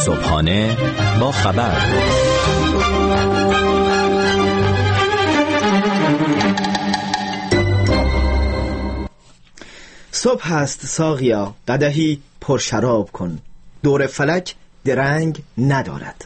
صبحانه با خبر. صبح است ساقیا، قدحی پر شراب کن، دور فلک درنگ ندارد.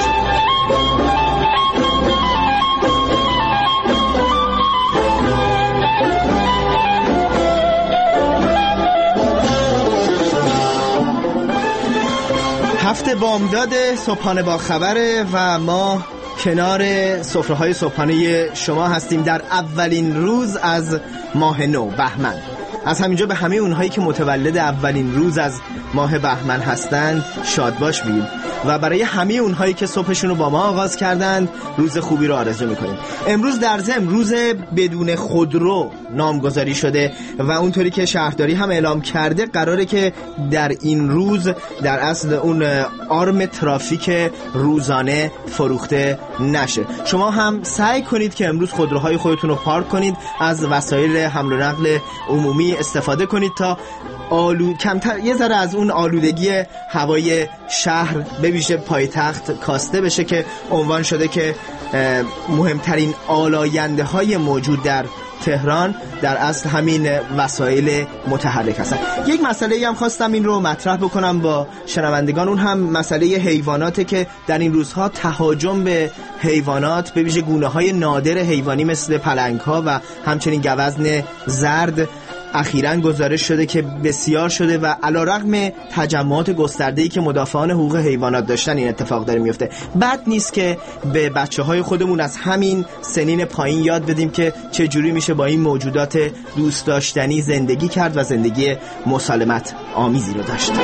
هفته بامداد صبحانه با خبره و ما کنار سفره‌های صبحانه شما هستیم در اولین روز از ماه نو بهمن. از همینجا به همه اونهایی که متولد اولین روز از ماه بهمن هستند شادباش میگیم و برای همه اونهایی که صبحشون رو با ما آغاز کردند روز خوبی رو آرزو میکنیم. امروز در ضمن روز بدون خودرو نامگذاری شده و اونطوری که شهرداری هم اعلام کرده قراره که در این روز در اصل اون آرم ترافیک روزانه فروخته نشه. شما هم سعی کنید که امروز خودروهای خودتون رو پارک کنید، از وسایل حمل و نقل عمومی استفاده کنید تا کمتر یه ذره از اون آلودگی هوای شهر به ویژه پایتخت کاسته بشه که عنوان شده که مهمترین آلاینده های موجود در تهران در اصل همین وسایل متحرک هستن. یک مسئله هم خواستم این رو مطرح بکنم با شنوندگان، اون هم مسئله حیواناته که در این روزها تهاجم به حیوانات به ویژه گونه‌های نادر حیوانی مثل پلنگ‌ها و همچنین گوزن زرد اخیراً گزارش شده که بسیار شده و علیرغم تجمعات گسترده‌ای که مدافعان حقوق حیوانات داشتن این اتفاق داره میفته. بد نیست که به بچه‌های خودمون از همین سنین پایین یاد بدیم که چجوری میشه با این موجودات دوست داشتنی زندگی کرد و زندگی مسالمت آمیزی رو داشت.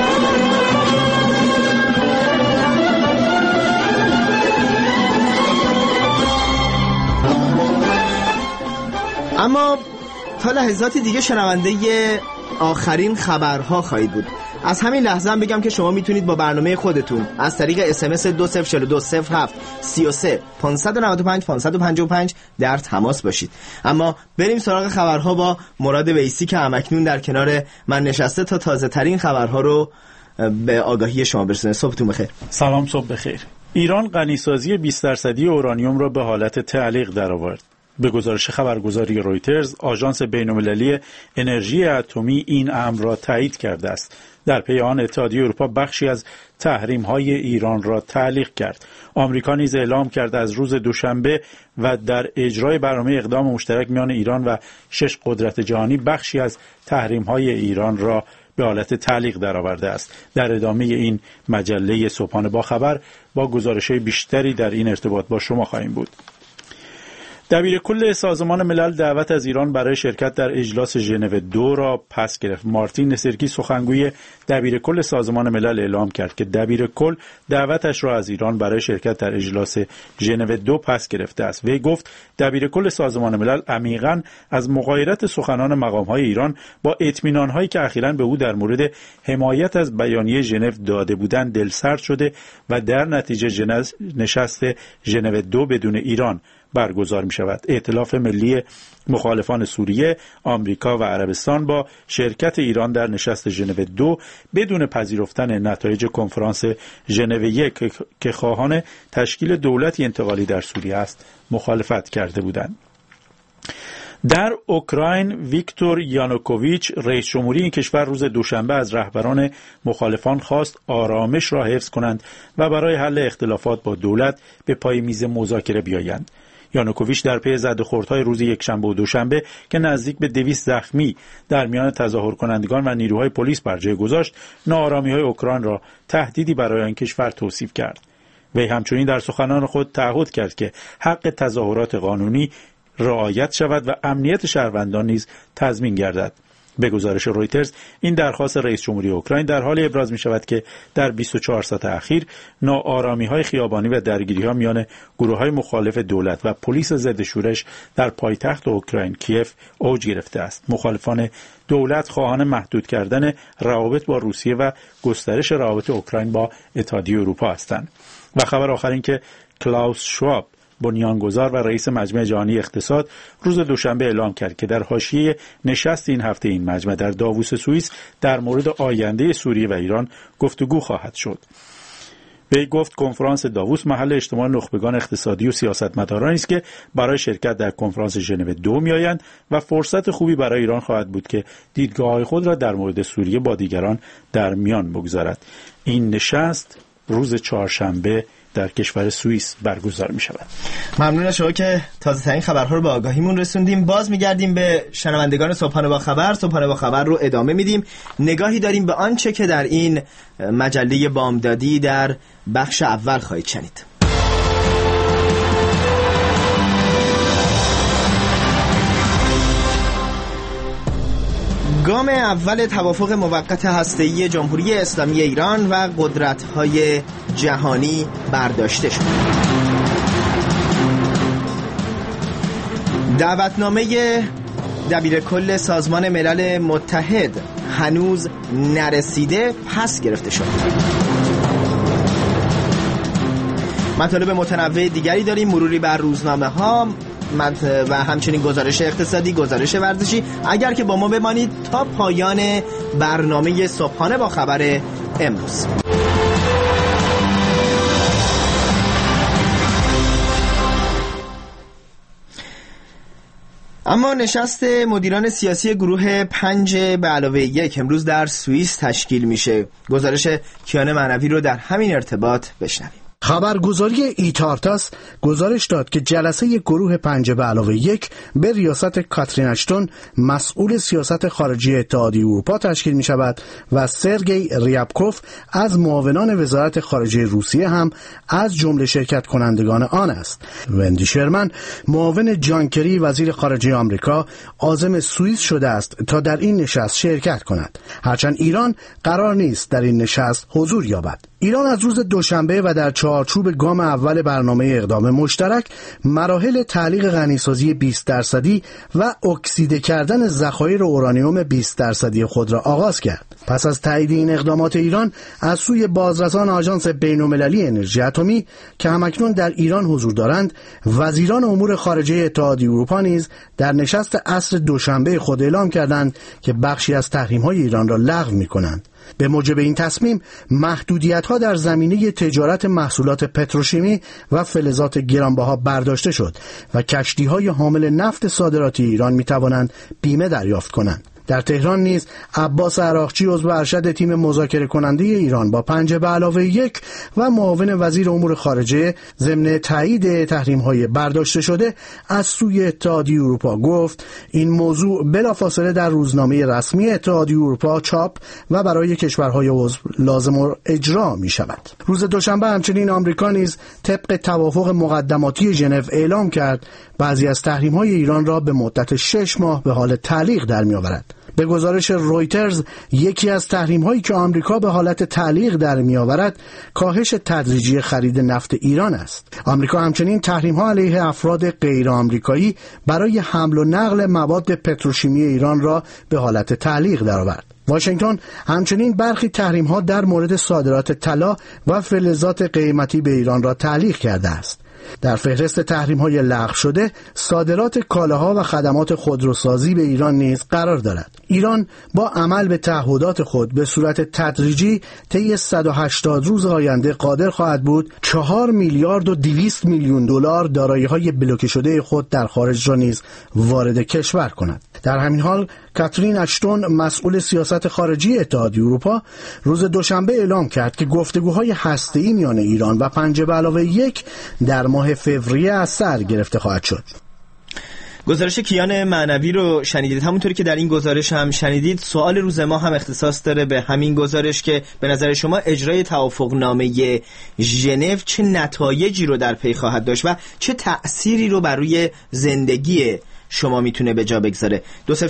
اما تا لحظاتی دیگه شنونده آخرین خبرها خواهید بود. از همین لحظه هم بگم که شما میتونید با برنامه خودتون از طریق SMS 204207 33 595 555 در تماس باشید. اما بریم سراغ خبرها با مراد ویسی که همکنون در کنار من نشسته تا تازه ترین خبرها رو به آگاهی شما برسونه. صبحتون بخیر. سلام، صبح بخیر. ایران غنیسازی 20% اورانیوم را به حالت تعلیق درآورد. به گزارش خبرگزاری رویترز، آژانس بین‌المللی انرژی اتمی این امر را تایید کرده است. در پی آن اتحادیه اروپا بخشی از تحریم‌های ایران را تعلیق کرد. آمریکا نیز اعلام کرد از روز دوشنبه و در اجرای برنامه اقدام مشترک میان ایران و 6 قدرت جهانی بخشی از تحریم‌های ایران را به حالت تعلیق درآورده است. در ادامه این مجله صبحانه با خبر با گزارش‌های بیشتری در این ارتباط با شما خواهیم بود. دبیرکل سازمان ملل دعوت از ایران برای شرکت در اجلاس ژنو 2 را پس گرفت. مارتین نسرکی سخنگوی دبیرکل سازمان ملل اعلام کرد که دبیرکل دعوتش را از ایران برای شرکت در اجلاس ژنو 2 پس گرفته است. وی گفت دبیرکل سازمان ملل عمیقاً از مغایرت سخنان مقام‌های ایران با اطمینان‌هایی که اخیراً به او در مورد حمایت از بیانیه ژنو داده بودند دلسرد شده و در نتیجه نشست ژنو 2 بدون ایران برگزار می شود. ائتلاف ملی مخالفان سوریه، آمریکا و عربستان با شرکت ایران در نشست ژنو 2 بدون پذیرفتن نتایج کنفرانس ژنو 1 که خواهان تشکیل دولتی انتقالی در سوریه است مخالفت کرده بودند. در اوکراین ویکتور یانوکوویچ رئیس جمهوری این کشور روز دوشنبه از رهبران مخالفان خواست آرامش را حفظ کنند و برای حل اختلافات با دولت به پای میز مذاکره بیایند. یانوکوویچ در پی زدوخوردهای روز یکشنبه و دوشنبه که نزدیک به 200 زخمی در میان تظاهر کنندگان و نیروهای پلیس بر جای گذاشت، ناآرامی‌های اوکراین را تهدیدی برای آن کشور توصیف کرد. وی همچنین در سخنان خود تعهد کرد که حق تظاهرات قانونی رعایت شود و امنیت شهروندان نیز تضمین گردد. به گزارش رویترز این درخواست رئیس جمهوری اوکراین در حال ابراز می شود که در 24 ساعت اخیر ناآرامی‌های خیابانی و درگیری‌ها میان گروه‌های مخالف دولت و پلیس ضد شورش در پایتخت اوکراین کیف اوج گرفته است. مخالفان دولت خواهان محدود کردن روابط با روسیه و گسترش روابط اوکراین با اتحادیه اروپا هستند. و خبر آخر این که کلاوس شواب بنیانگذار و رئیس مجمع جهانی اقتصاد روز دوشنبه اعلام کرد که در حاشیه نشست این هفته این مجمع در داووس سوئیس در مورد آینده سوریه و ایران گفتگو خواهد شد. وی گفت کنفرانس داووس محل اجتماع نخبگان اقتصادی و سیاستمدارانی است که برای شرکت در کنفرانس ژنو 2 میآیند و فرصت خوبی برای ایران خواهد بود که دیدگاه‌های خود را در مورد سوریه با دیگران در میان بگذارد. این نشست روز چهارشنبه در کشور سوئیس برگزار می شود. ممنون از شما که تازه ترین خبرها رو به آگاهیمون رسوندیم. باز میگردیم به شنوندگان صبحانه با خبر. صبحانه با خبر رو ادامه میدیم. نگاهی داریم به آنچه که در این مجله بامدادی در بخش اول خواهید شنید. گام اول توافق موقت هسته‌ای جمهوری اسلامی ایران و قدرت‌های جهانی برداشته شد. دعوتنامه دبیرکل سازمان ملل متحد هنوز نرسیده پس گرفته شد. مطالب متنوع دیگری داریم، مروری بر روزنامه‌ها و همچنین گزارش اقتصادی، گزارش ورزشی. اگر که با ما بمانید تا پایان برنامه صبحانه با خبر امروز. اما نشست مدیران سیاسی گروه 5+1 امروز در سوئیس تشکیل میشه. گزارش کیان معنوی رو در همین ارتباط بشنویم. خبرگزاری ایتارتاس گزارش داد که جلسه گروه 5+1 به ریاست کاترین اشتون مسئول سیاست خارجی اتحادیه اروپا تشکیل می شود و سرگئی ریابکوف از معاونان وزارت خارجه روسیه هم از جمله شرکت کنندگان آن است. وندی شرمن معاون جان کری وزیر خارجه آمریکا عازم سوئیس شده است تا در این نشست شرکت کند، هرچند ایران قرار نیست در این نشست حضور یابد. ایران از روز دوشنبه و در چارچوب گام اول برنامه اقدام مشترک مراحل تعلیق غنیسازی 20% و اکسیده کردن ذخایر اورانیوم 20% خود را آغاز کرد. پس از تایید این اقدامات ایران از سوی بازرسان آژانس بین‌المللی انرژی اتمی که همکنون در ایران حضور دارند، وزیران امور خارجه اتحادیه اروپا نیز در نشست عصر دوشنبه خود اعلام کردند که بخشی از تحریم‌های ایران را لغو می‌کنند. به موجب این تصمیم محدودیت‌ها در زمینه تجارت محصولات پتروشیمی و فلزات گرانبها برداشته شد و کشتی‌های حامل نفت صادراتی ایران می‌توانند بیمه دریافت کنند. در تهران نیز عباس عراقچی عضو ارشد تیم مذاکره کننده ایران با 5+1 و معاون وزیر امور خارجه ضمن تایید تحریم‌های برداشته شده از سوی اتحادیه اروپا گفت این موضوع بلافاصله در روزنامه رسمی اتحادیه اروپا چاپ و برای کشورهای عضو لازم اجرا می شود. روز دوشنبه همچنین آمریکا نیز طبق توافق مقدماتی ژنو اعلام کرد بعضی از تحریم‌های ایران را به مدت 6 ماه به حال تعلیق در می‌آورد. به گزارش رویترز یکی از تحریم‌هایی که آمریکا به حالت تعلیق در می‌آورد کاهش تدریجی خرید نفت ایران است. آمریکا همچنین تحریم‌ها علیه افراد غیر آمریکایی برای حمل و نقل مواد پتروشیمی ایران را به حالت تعلیق درآورد. واشنگتن همچنین برخی تحریم‌ها در مورد صادرات طلا و فلزات قیمتی به ایران را تعلیق کرده است. در فهرست تحریم‌های لغو شده صادرات کالاها و خدمات خودروسازی به ایران نیز قرار دارد. ایران با عمل به تعهدات خود به صورت تدریجی طی 180 روز آینده قادر خواهد بود 4 میلیارد و 200 میلیون دلار دارایی‌های بلوکه شده خود در خارج را نیز وارد کشور کند. در همین حال کاترین اشتون مسئول سیاست خارجی اتحادیه اروپا روز دوشنبه اعلام کرد که گفتگوهای هسته‌ای میان ایران و 5+1 در ماه فوریه از سر گرفته خواهد شد. گزارش کیان معنوی رو شنیدید. همونطوری که در این گزارش هم شنیدید سوال روز ما هم اختصاص داره به همین گزارش که به نظر شما اجرای توافقنامه ژنو چه نتایجی رو در پی خواهد داشت و چه تأثیری رو بر روی زندگی شما میتونه به جا بگذاره.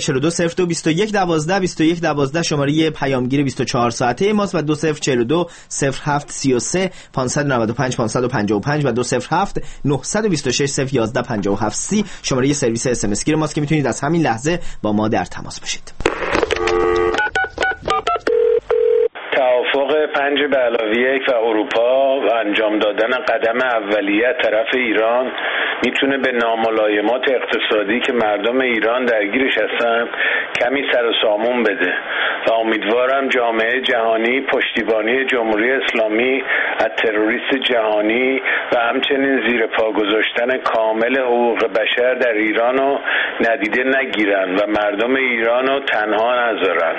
2042022112 شماره پیامگیر 24 ساعته ماست و 20420733 595 555 و 207 926 01157 شماره سرویس اس ام اس گیر ماست که میتونید از همین لحظه با ما در تماس باشید. توافق 5+1 و اروپا و انجام دادن قدم اولیه طرف ایران میتونه به ناملایمات اقتصادی که مردم ایران درگیرش هستن کمی سر و سامون بده و امیدوارم جامعه جهانی پشتیبانی جمهوری اسلامی از تروریست جهانی و همچنین زیر پا گذاشتن کامل حقوق بشر در ایران رو ندیده نگیرن و مردم ایران رو تنها نذارن.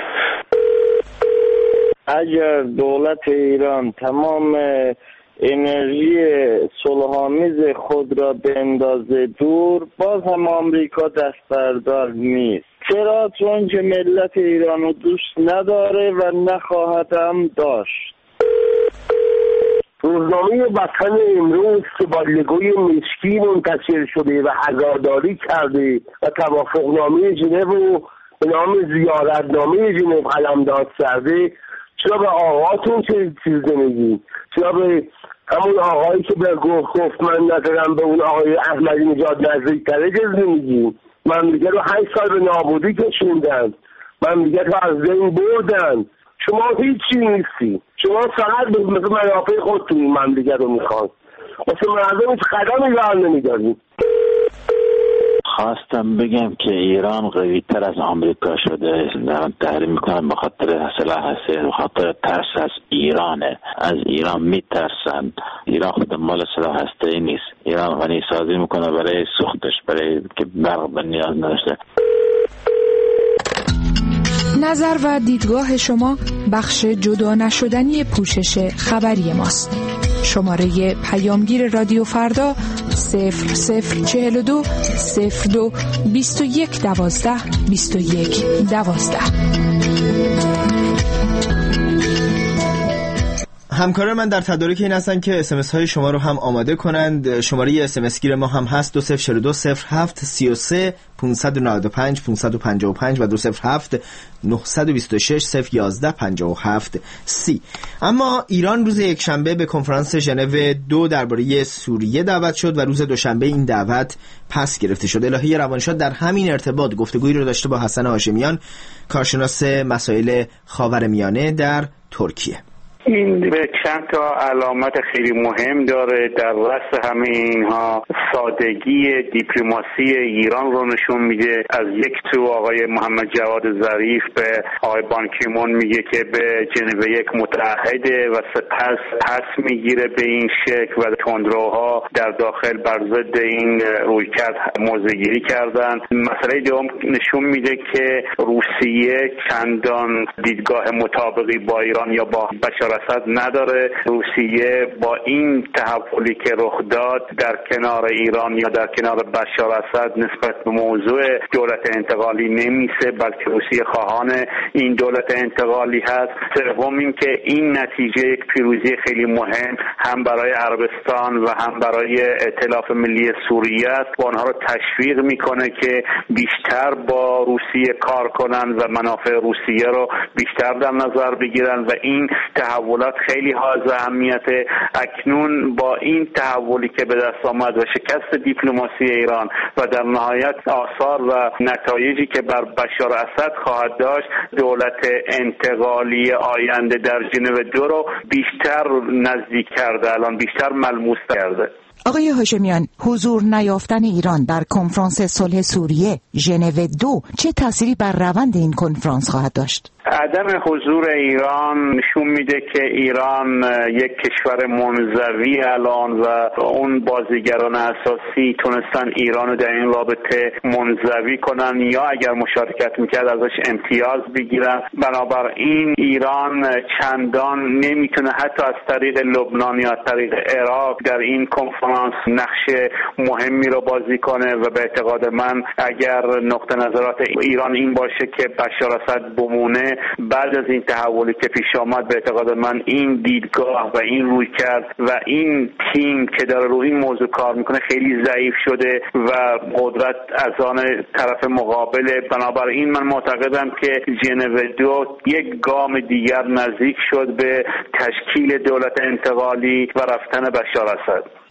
اگر دولت ایران تمام انرژی صلح‌آمیز خود را بندازه دور، باز هم آمریکا دست بردار نیست. چرا؟ چون که ملت ایران رو دوست نداره و نخواهد هم داشت. روزنامه وطن امروز که با لگوی مشکی منتشر شده و عزاداری کرده و توافقنامه ژنو رو به نام زیارتنامه ژنو قلمداد کرده، چرا به آقاتون چه چیز نمیگین؟ چرا به همون آقایی که به گفت من ندارم به اون آقای احمدی نژاد نزدیک‌تره جز نمیگین؟ مملکت رو 8 سال به نابودی کشوندن، مملکت رو از بین بردن. شما هیچی نیستی، شما فقط به منافع خودتون این مملکت رو میخوان، واسه مردم هیچ قدمی بر نمیدارید. خواستم بگم که ایران قوی تر از آمریکا شده، دارن تحریم میکنن به خاطر سلاح هسته، به خاطر ترس از ایرانه. از ایران میترسن. ایران خود مال سلاح هسته ای نیست. ایران غنی سازی میکنه برای سوختش، برای که برق به نیاز نداشته. نظر و دیدگاه شما بخش جدا نشدنی پوشش خبری ماست. شماره پیامگیر رادیو فردا 0042 02 21 12 21 12. همکاران من در تدارک این هستن که اسمس های شما رو هم آماده کنند. شماره اسمس گیر ما هم هست 2042 07 33 595 555 و 207 926 011 57 30. اما ایران روز یکشنبه به کنفرانس ژنو 2 درباره سوریه دعوت شد و روز دوشنبه این دعوت پس گرفته شد. الهی روانشاد در همین ارتباط گفتگویی رو داشته با حسن هاشمیان، کارشناس مسائل خاورمیانه در ترکیه. این به چند تا علامت خیلی مهم داره. در رأس همه اینها سادگی دیپلماسی ایران رو نشون میده. از یک تو آقای محمد جواد ظریف به آقای بان کی مون میگه که به ژنو 1 متعهده و سپس پس میگیره به این شکل و تندروها در داخل بر ضد این رویکرد موضع‌گیری کردن. مسئله دوم نشون میده که روسیه چندان دیدگاه مطابقی با ایران یا با بشار اسد نداره. روسیه با این تحولی که رخ داد در کنار ایران یا در کنار بشار اسد نسبت به موضوع دولت انتقالی نمیسه، بلکه روسیه خواهان این دولت انتقالی هست. سوم این که این نتیجه یک پیروزی خیلی مهم هم برای عربستان و هم برای ائتلاف ملی سوریه است و آنها رو تشویق میکنه که بیشتر با روسیه کار کنن و منافع روسیه رو بیشتر در نظر بگیرن و این تحولات خیلی حائز اهمیته. اکنون با این تحولی که به دست آمد و شکست دیپلماسی ایران و در نهایت آثار و نتایجی که بر بشار اسد خواهد داشت، دولت انتقالی آینده در ژنو 2 رو بیشتر نزدیک کرده، الان بیشتر ملموس کرده. آقای هاشمیان، حضور نیافتن ایران در کنفرانس صلح سوریه ژنو 2 چه تأثیری بر روند این کنفرانس خواهد داشت؟ عدم حضور ایران نشون میده که ایران یک کشور منزوی الان و اون بازیگران اساسی تونستن ایران رو در این رابطه منزوی کنن یا اگر مشارکت میکرد ازش امتیاز بگیرن. بنابراین ایران چندان نمیتونه حتی از طریق لبنان یا از طریق عراق در این کنفرانس نقش مهمی رو بازی کنه و به اعتقاد من اگر نقطه نظرات ایران این باشه که بشار اسد بمونه بعد از این تحولی که پیش آمد، به اعتقاد من این دیدگاه و این رویکرد و این تیم که داره روی این موضوع کار میکنه خیلی ضعیف شده و قدرت از آن طرف مقابله. بنابراین من معتقدم که ژنو 2 یک گام دیگر نزدیک شد به تشکیل دولت انتقالی و رفتن بشار اسد.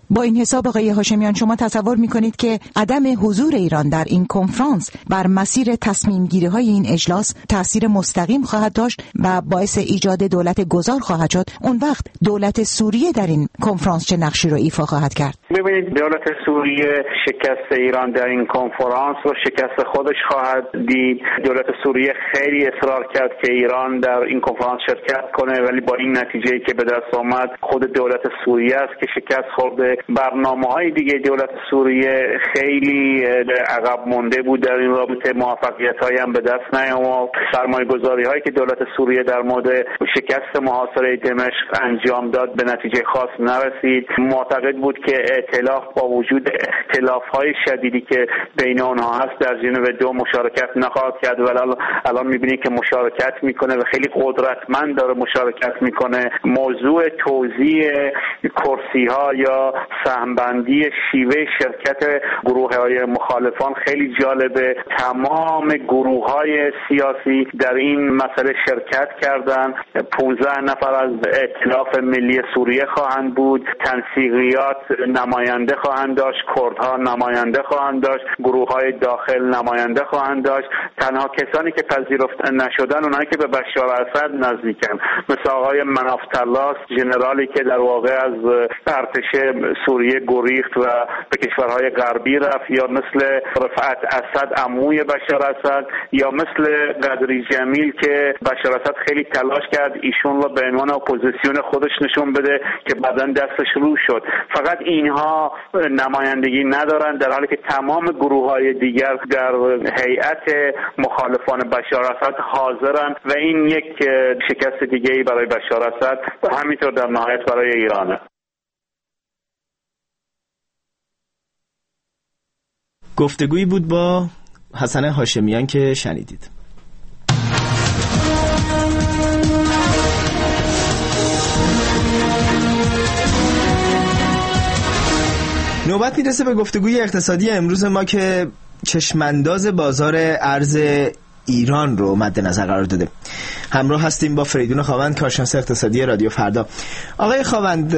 با این حساب آقای هاشمیان شما تصور میکنید که عدم حضور ایران در این کنفرانس بر مسیر تصمیم گیری های این اجلاس تأثیر مستقیم خواهد داشت و باعث ایجاد دولت گذار خواهد شد؟ اون وقت دولت سوریه در این کنفرانس چه نقشی رو ایفا خواهد کرد؟ ببینید، دولت سوریه شکست ایران در این کنفرانس رو شکست خودش خواهد دید. دولت سوریه خیلی اصرار کرد که ایران در این کنفرانس شرکت کنه، ولی با این نتیجه که به دست آمد خود دولت سوریه است که شکست خورده. برنامه‌های دیگه دولت سوریه خیلی عقب مونده بود در این رابطه، موفقیت‌هایی هم به دست نیامد. سرمایه‌گذاری‌هایی که دولت سوریه در مورد شکست محاصره دمشق انجام داد به نتیجه خاص نرسید. معتقد بود که ائتلاف با وجود اختلاف‌های شدیدی که بین آنها هست در ژنو 2 مشارکت نخواهد کرد، ولی الان می‌بینید که مشارکت میکنه و خیلی قدرتمند داره مشارکت میکنه. موضوع توزیع کرسی‌ها یا سهم‌بندی شیوه شرکت گروه‌های مخالفان خیلی جالبه. تمام گروه‌های سیاسی در این مسئله شرکت کردند. 15 نفر از ائتلاف ملی سوریه خواهند بود، تنسیقیات نماینده خواهند داشت، کردها نماینده خواهند داشت، گروه‌های داخل نماینده خواهند داشت. تنها کسانی که پذیرفته نشدن اونایی که به بشار اسد نزدیکن، مثل آقای منافتالله، ژنرالی که در واقع از ارتش سوریه گریخت و به کشورهای غربی رفت، یا مثل رفعت اسد عموی بشار اسد، یا مثل قدری جمیل که بشار اسد خیلی تلاش کرد ایشون رو به عنوان اپوزیسیون خودش نشون بده که بعداً دستش رو شد. فقط اینها نمایندگی ندارن، در حالی که تمام گروه‌های دیگر در هیئت مخالفان بشار اسد حاضرن و این یک شکست دیگه‌ای برای بشار اسد و همینطور در نهایت برای ایرانه. گفتگویی بود با حسن هاشمیان که شنیدید. نوبت میرسه به گفتگوی اقتصادی امروز ما که چشمانداز بازار ارز ایران رو مد نظر قرار داده. همراه هستیم با فریدون خاوند، کارشناس اقتصادی رادیو فردا. آقای خاوند،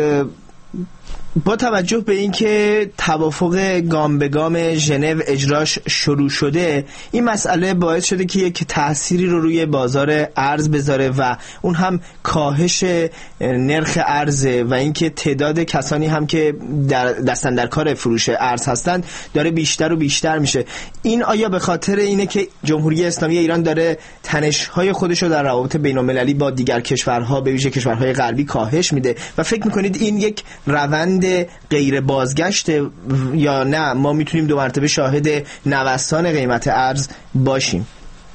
با توجه به اینکه توافق گام به گام ژنو اجراش شروع شده، این مسئله باعث شده که یک تأثیری رو روی بازار ارز بذاره و اون هم کاهش نرخ ارز و اینکه تعداد کسانی هم که دست اندر کار فروش ارز هستند داره بیشتر و بیشتر میشه. این آیا به خاطر اینه که جمهوری اسلامی ایران داره تنش‌های خودش رو در روابط بین‌المللی با دیگر کشورها به ویژه کشورهای غربی کاهش میده و فکر میکنید این یک روند غیر بازگشته یا نه ما میتونیم دو مرتبه شاهد نوسان قیمت ارز باشیم؟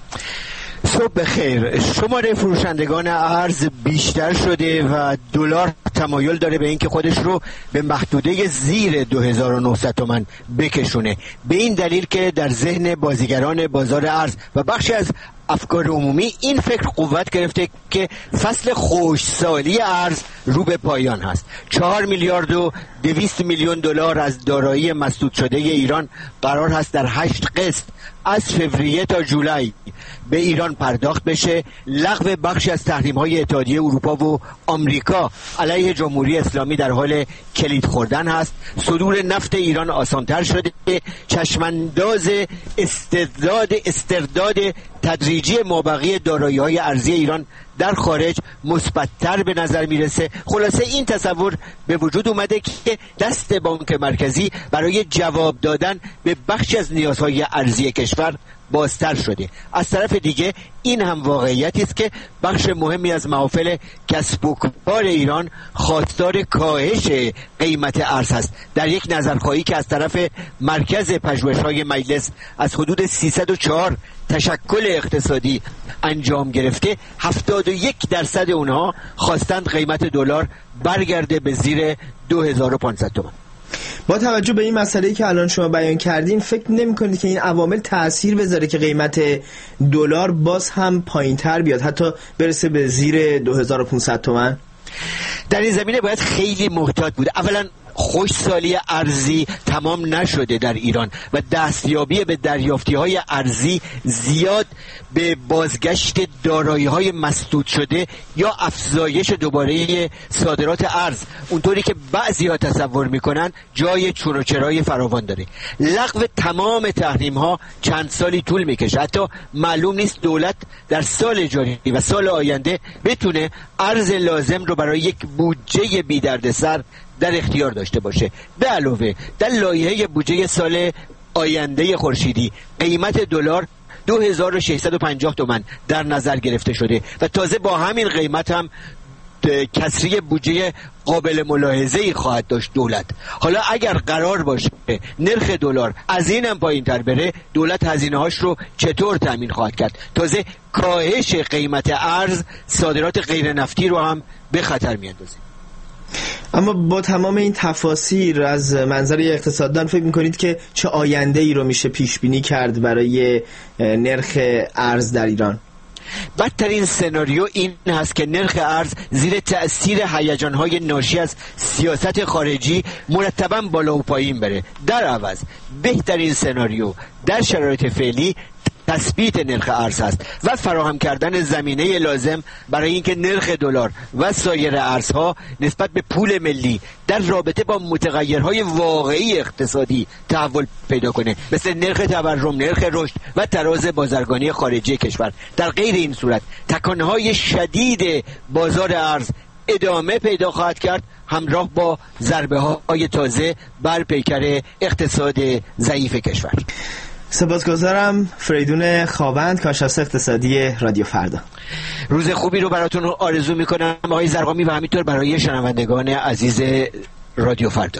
صبح بخیر. شماره فروشندگان ارز بیشتر شده و دلار تمایل داره به اینکه خودش رو به محدوده زیر 2900 تومان بکشونه، به این دلیل که در ذهن بازیگران بازار ارز و بخشی از افکار عمومی این فکر قوت گرفته که فصل خشکسالی ارز رو به پایان هست. 4 میلیارد و 200 میلیون دلار از دارایی مسدود شده ایران قرار هست در 8 قسط از فوریه تا جولای به ایران پرداخت بشه. لغو بخشی از تحریم‌های اتحادیه اروپا و آمریکا علیه جمهوری اسلامی در حال کلید خوردن هست. صدور نفت ایران آسان‌تر شده. چشمانداز استرداد تدریجی مابقی دارایی‌های ارزی ایران در خارج مثبت‌تر به نظر میرسه. خلاصه این تصور به وجود اومده که دست بانک مرکزی برای جواب دادن به بخشی از نیازهای ارزی کشور بازتر شده. از طرف دیگه این هم واقعیتی است که بخش مهمی از محافل کسب و کار ایران خواستار کاهش قیمت ارز است. در یک نظرخواهی که از طرف مرکز پژوهش‌های مجلس از حدود 304 تشکل اقتصادی انجام گرفته، 71% اونها خواستند قیمت دلار برگرده به زیر 2500 تومان. با توجه به این مسئله‌ای که الان شما بیان کردین، فکر نمی‌کنید که این عوامل تأثیر بذاره که قیمت دلار باز هم پایین‌تر بیاد، حتی برسه به زیر 2500 تومان؟ در این زمینه باید خیلی محتاط بود. اولا خوشسالی ارزی تمام نشده در ایران و دستیابی به دریافتی‌های ارزی زیاد به بازگشت دارایی‌های مسدود شده یا افزایش دوباره صادرات ارز اونطوری که بعضی‌ها تصور می‌کنن جای چون و چرای فراوان داره. لغو تمام تحریم‌ها چند سالی طول می‌کشه. حتی معلوم نیست دولت در سال جاری و سال آینده بتونه ارز لازم رو برای یک بودجه بی دردسر در اختیار داشته باشه. به علاوه در لایحه بودجه سال آینده خورشیدی قیمت دلار 2650 تومان در نظر گرفته شده و تازه با همین قیمت هم کسری بودجه قابل ملاحظه‌ای خواهد داشت دولت. حالا اگر قرار باشه نرخ دلار از این هم پایین تر بره، دولت هزینه‌هاش رو چطور تامین خواهد کرد؟ تازه کاهش قیمت ارز صادرات غیر نفتی رو هم به خطر میاندازه. اما با تمام این تفاسیر از منظر اقتصاددان فکر میکنید که چه آینده ای رو میشه پیش بینی کرد برای نرخ ارز در ایران؟ بدترین سناریو این هست که نرخ ارز زیر تأثیر هیجان‌های ناشی از سیاست خارجی مرتباً بالا و پایین بره. در عوض بهترین سناریو در شرایط فعلی تثبیت نرخ ارز است و فراهم کردن زمینه لازم برای اینکه نرخ دلار و سایر ارزها نسبت به پول ملی در رابطه با متغیرهای واقعی اقتصادی تحول پیدا کنه، مثل نرخ تورم، نرخ رشد و تراز بازرگانی خارجی کشور. در غیر این صورت تکانهای شدید بازار ارز ادامه پیدا خواهد کرد، همراه با ضربه‌های تازه بر پیکر اقتصاد ضعیف کشور. سپاسگزارم. فریدون خاوند، کارشناس اقتصادی رادیو فردا. روز خوبی رو براتون آرزو میکنم آقای زرقامی و همینطور برای شنوندگان عزیز رادیو فردا.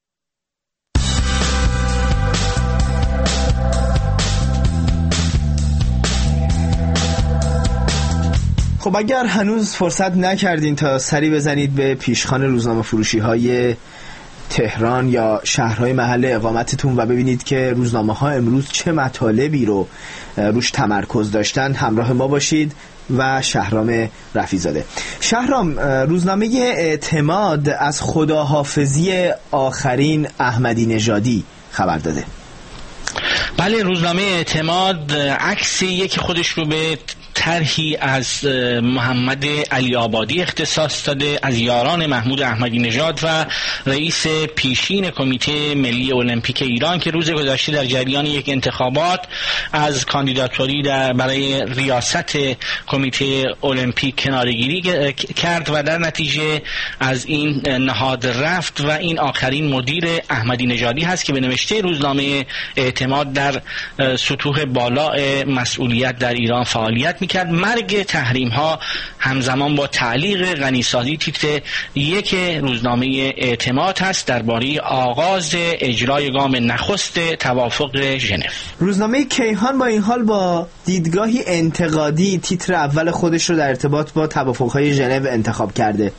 خب اگر هنوز فرصت نکردین تا سری بزنید به پیشخوان روزنامه فروشی های تهران یا شهرهای محل اقامتتون و ببینید که روزنامه ها امروز چه مطالبی رو روش تمرکز داشتن، همراه ما باشید و شهرام رفیزاده. شهرام، روزنامه اعتماد از خداحافظی آخرین احمدی نژادی خبر داده. بله، روزنامه اعتماد عکسی که خودش رو به طرحی از محمد علی آبادی اختصاص داده، از یاران محمود احمدی نژاد و رئیس پیشین کمیته ملی المپیک ایران که روز گذشته در جریان یک انتخابات از کاندیداتوری برای ریاست کمیته المپیک کناره‌گیری کرد و در نتیجه از این نهاد رفت و این آخرین مدیر احمدی نژادی هست که به نوشته روزنامه اعتماد در سطوح بالا مسئولیت در ایران فعالیت میکرد. مرگ تحریم ها همزمان با تعلیق غنیسازی تیتر یک روزنامه اعتماد هست درباره آغاز اجرای گام نخست توافق ژنو. روزنامه کیهان با این حال با دیدگاهی انتقادی تیتر اول خودش رو در ارتباط با توافق‌های ژنو انتخاب کرده.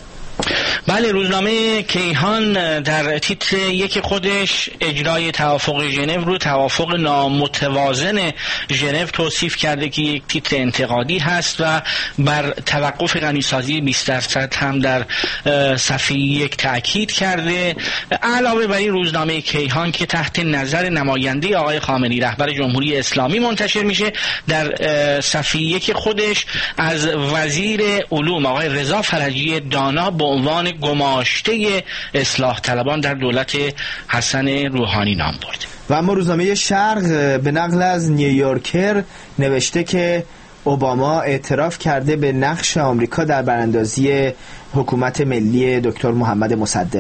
بله، روزنامه کیهان در تیتر یک خودش اجرای توافق ژنو رو توافق نامتوازن ژنو توصیف کرده که یک تیتر انتقادی هست و بر توقف غنیسازی 20% هم در صفحه 1 تأکید کرده. علاوه بر این روزنامه کیهان که تحت نظر نماینده آقای خامنه‌ای رهبر جمهوری اسلامی منتشر میشه، در صفحه 1 خودش از وزیر علوم آقای رضا فرجی دانا به عنوان گماشته اصلاح طلبان در دولت حسن روحانی نام برده. و اما روزنامه شرق به نقل از نیویورکر نوشته که اوباما اعتراف کرده به نقش آمریکا در براندازی حکومت ملی دکتر محمد مصدق.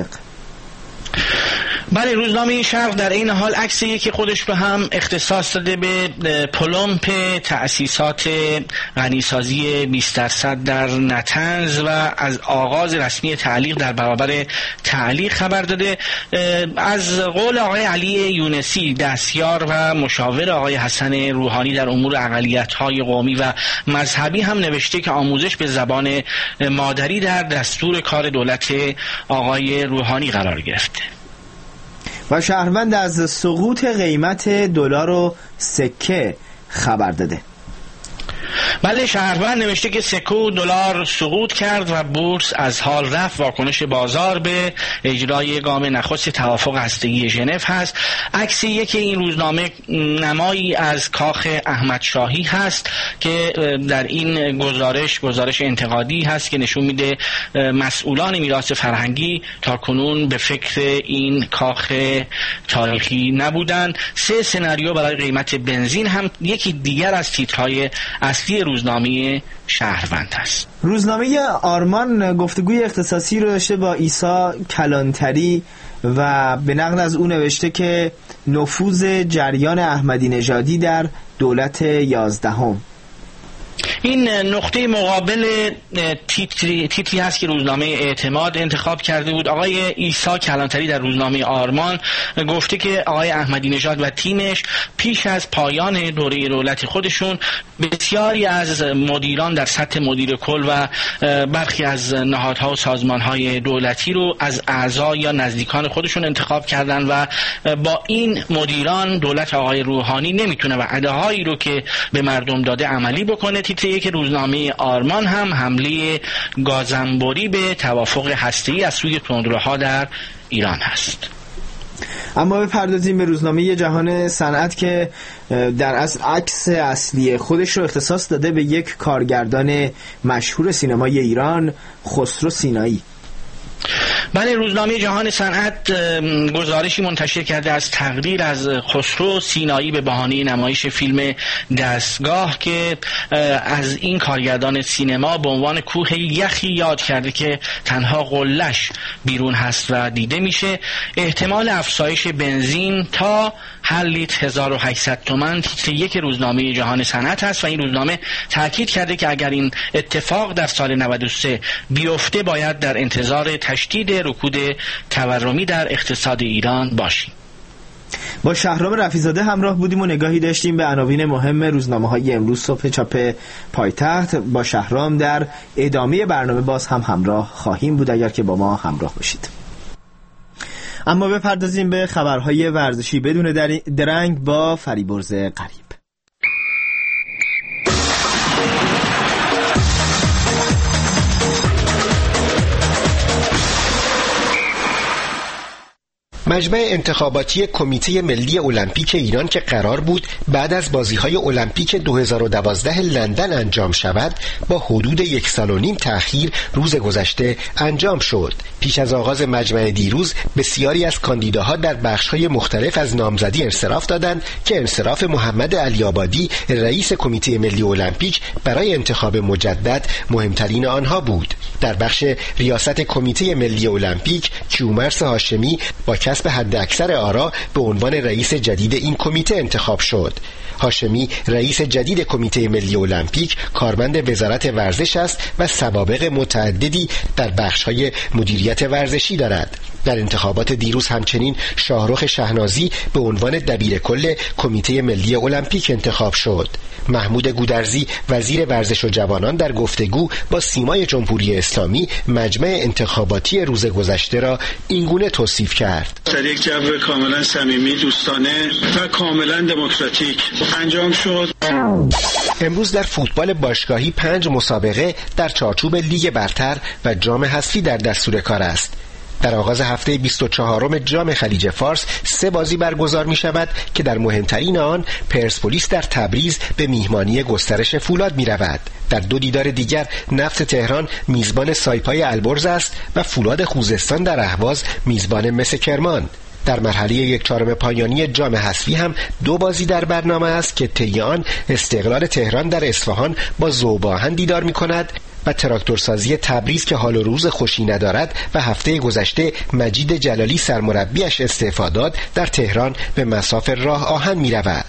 بله، روزنامه شرق در این حال عکسی که خودش به هم اختصاص داده به پلمپ تأسیسات غنیسازی 20% در نطنز و از آغاز رسمی تعلیق در برابر تعلیق خبر داده. از قول آقای علی یونسی، دستیار و مشاور آقای حسن روحانی در امور اقلیت‌های قومی و مذهبی، هم نوشته که آموزش به زبان مادری در دستور کار دولت آقای روحانی قرار گرفته. و شهروند از سقوط قیمت دلار و سکه خبر داده. بله، شهروند نوشته که سکو دلار سقوط کرد و بورس از حال رفت. واکنش بازار به اجرای گام نخست توافق هسته‌ای ژنو هست. عکس یکی این روزنامه نمایی از کاخ احمد شاهی هست که در این گزارش انتقادی هست که نشون میده مسئولان میراث فرهنگی تا کنون به فکر این کاخ تاریخی نبودند. 3 سناریو برای قیمت بنزین هم یکی دیگر از تیترهای اصلی روزنامه شهروند است. روزنامه آرمان گفتگوی اختصاصی رو داشته با عیسی کلانتری و به نقل از او نوشته که نفوذ جریان احمدی نژادی در دولت 11. این نقطه مقابل تیتری هست که روزنامه اعتماد انتخاب کرده بود. آقای عیسی کلانتری در روزنامه آرمان گفته که آقای احمدی نژاد و تیمش پیش از پایان دوره دولت خودشون بسیاری از مدیران در سطح مدیر کل و برخی از نهادها و سازمانهای دولتی رو از اعضا یا نزدیکان خودشون انتخاب کردن و با این مدیران دولت آقای روحانی نمیتونه وعده‌هایی رو که به مردم داده عملی بکنه. تیتر یک روزنامه آرمان هم حمله گازنبوری به توافق هسته‌ای از سوی تندروها در ایران هست. اما بپردازیم به روزنامه جهان صنعت که در اصل عکس اصلی خودش رو اختصاص داده به یک کارگردان مشهور سینمای ایران، خسرو سینایی. بله، روزنامه جهان صنعت گزارشی منتشر کرده از تقریر از خسرو سینایی به بهانه نمایش فیلم دستگاه که از این کارگردان سینما به عنوان کوه یخی یاد کرده که تنها قله‌اش بیرون هست و دیده میشه. احتمال افزایش بنزین تا هر لیتر 1800 تومان تیتر یک روزنامه جهان صنعت هست و این روزنامه تاکید کرده که اگر این اتفاق در سال 93 بیفته باید در انتظار تشدید رکود تورمی در اقتصاد ایران باشیم. با شهرام رفیزاده همراه بودیم و نگاهی داشتیم به عناوین مهم روزنامه‌های امروز صبح چاپ پایتخت. با شهرام در ادامه برنامه باز هم همراه خواهیم بود اگر که با ما همراه باشید. اما بپردازیم به خبرهای ورزشی بدون درنگ با فریبرز قریب. مجمع انتخاباتی کمیته ملی المپیک ایران که قرار بود بعد از بازی‌های المپیک 2012 لندن انجام شود، با حدود 1.5 سال تأخیر روز گذشته انجام شد. پیش از آغاز مجمع دیروز بسیاری از کاندیداها در بخش‌های مختلف از نامزدی انصراف دادند که انصراف محمد علی‌آبادی رئیس کمیته ملی المپیک برای انتخاب مجدد مهمترین آنها بود. در بخش ریاست کمیته ملی المپیک کیومرث هاشمی با کسب حد اکثر آرا به عنوان رئیس جدید این کمیته انتخاب شد. هاشمی رئیس جدید کمیته ملی المپیک کارمند وزارت ورزش است و سوابق متعددی در بخش‌های مدیریت ورزشی دارد. در انتخابات دیروز همچنین شاهرخ شهنازی به عنوان دبیرکل کمیته ملی المپیک انتخاب شد. محمود گودرزی وزیر ورزش و جوانان در گفتگو با سیمای جمهوری اسلامی مجمع انتخاباتی روز گذشته را اینگونه توصیف کرد: در یک جو کاملا صمیمی، دوستانه و کاملا دموکراتیک انجام شد. امروز در فوتبال باشگاهی 5 مسابقه در چارچوب لیگ برتر و جام حذفی در دستور کار است. در آغاز هفته 24م جام خلیج فارس 3 بازی برگزار می شود که در مهمترین آن پرسپولیس در تبریز به میهمانی گسترش فولاد می رود. در 2 دیدار دیگر نفت تهران میزبان سایپای البرز است و فولاد خوزستان در اهواز میزبان مس کرمان. در مرحله 1/4 پایانی جام حذفی هم 2 بازی در برنامه است که طی آن استقلال تهران در اصفهان با ذوب‌آهن دیدار می کند و تراکتورسازی تبریز که حال و روز خوشی ندارد و هفته گذشته مجید جلالی سرمربیش استعفا داد در تهران به مصاف راه آهن می رود.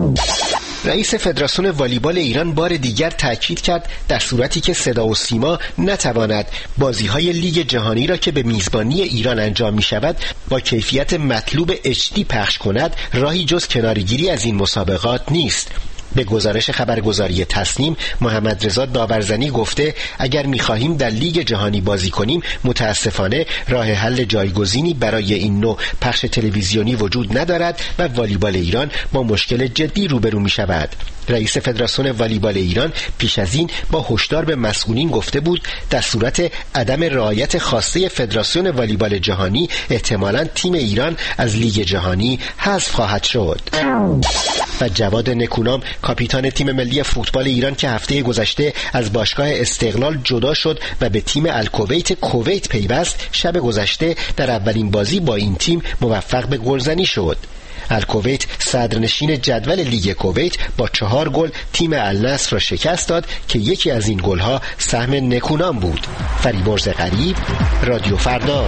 رئیس فدراسیون والیبال ایران بار دیگر تاکید کرد در صورتی که صدا و سیما نتواند بازی‌های لیگ جهانی را که به میزبانی ایران انجام می شود با کیفیت مطلوب HD پخش کند، راهی جز کناره‌گیری از این مسابقات نیست. به گزارش خبرگزاری تصنیم، محمد رضا داورزنی گفته اگر می‌خواهیم در لیگ جهانی بازی کنیم متاسفانه راه حل جایگزینی برای این نوع پخش تلویزیونی وجود ندارد و والیبال ایران با مشکل جدی روبرو می‌شود. رئیس فدراسیون والیبال ایران پیش از این با هشدار به مسئولین گفته بود در صورت عدم رعایت خواسته فدراسیون والیبال جهانی احتمالاً تیم ایران از لیگ جهانی حذف خواهد شد. و جواد نکونام کاپیتان تیم ملی فوتبال ایران که هفته گذشته از باشگاه استقلال جدا شد و به تیم الکویت کویت پیوست، شب گذشته در اولین بازی با این تیم موفق به گلزنی شد. الکویت صدرنشین جدول لیگ کویت با 4 گل تیم النصر را شکست داد که یکی از این گل‌ها سهم نکونام بود. فریبرز غریب، رادیو فردا.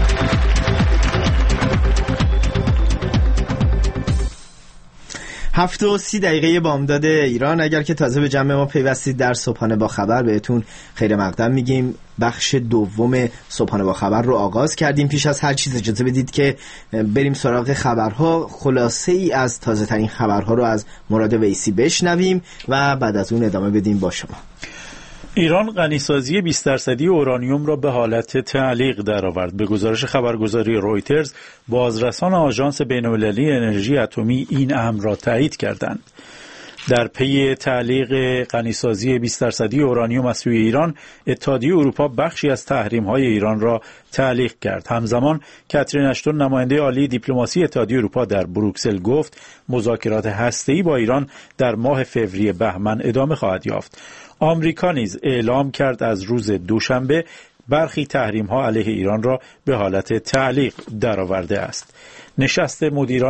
7:30 بامداد ایران. اگر که تازه به جمع ما پیوستید در صبحانه با خبر، بهتون خیر مقدم میگیم. بخش دوم صبحانه با خبر رو آغاز کردیم. پیش از هر چیز اجازه بدید که بریم سراغ خبرها. خلاصه ای از تازه ترین خبرها رو از مراد ویسی بشنویم و بعد از اون ادامه بدیم با شما. ایران غنیسازی 20% اورانیوم را به حالت تعلیق درآورد. به گزارش خبرگزاری رویترز، بازرسان آژانس بین‌المللی انرژی اتمی این امر را تایید کردند. در پی تعلیق غنیسازی 20% اورانیوم از سوی ایران، اتحادیه اروپا بخشی از تحریم‌های ایران را تعلیق کرد. همزمان کاترین اشتون، نماینده عالی دیپلماسی اتحادیه اروپا در بروکسل، گفت مذاکرات هسته‌ای با ایران در ماه فوریه بهمن ادامه خواهد یافت. آمریکا نیز اعلام کرد از روز دوشنبه برخی تحریم‌ها علیه ایران را به حالت تعلیق درآورده است. نشست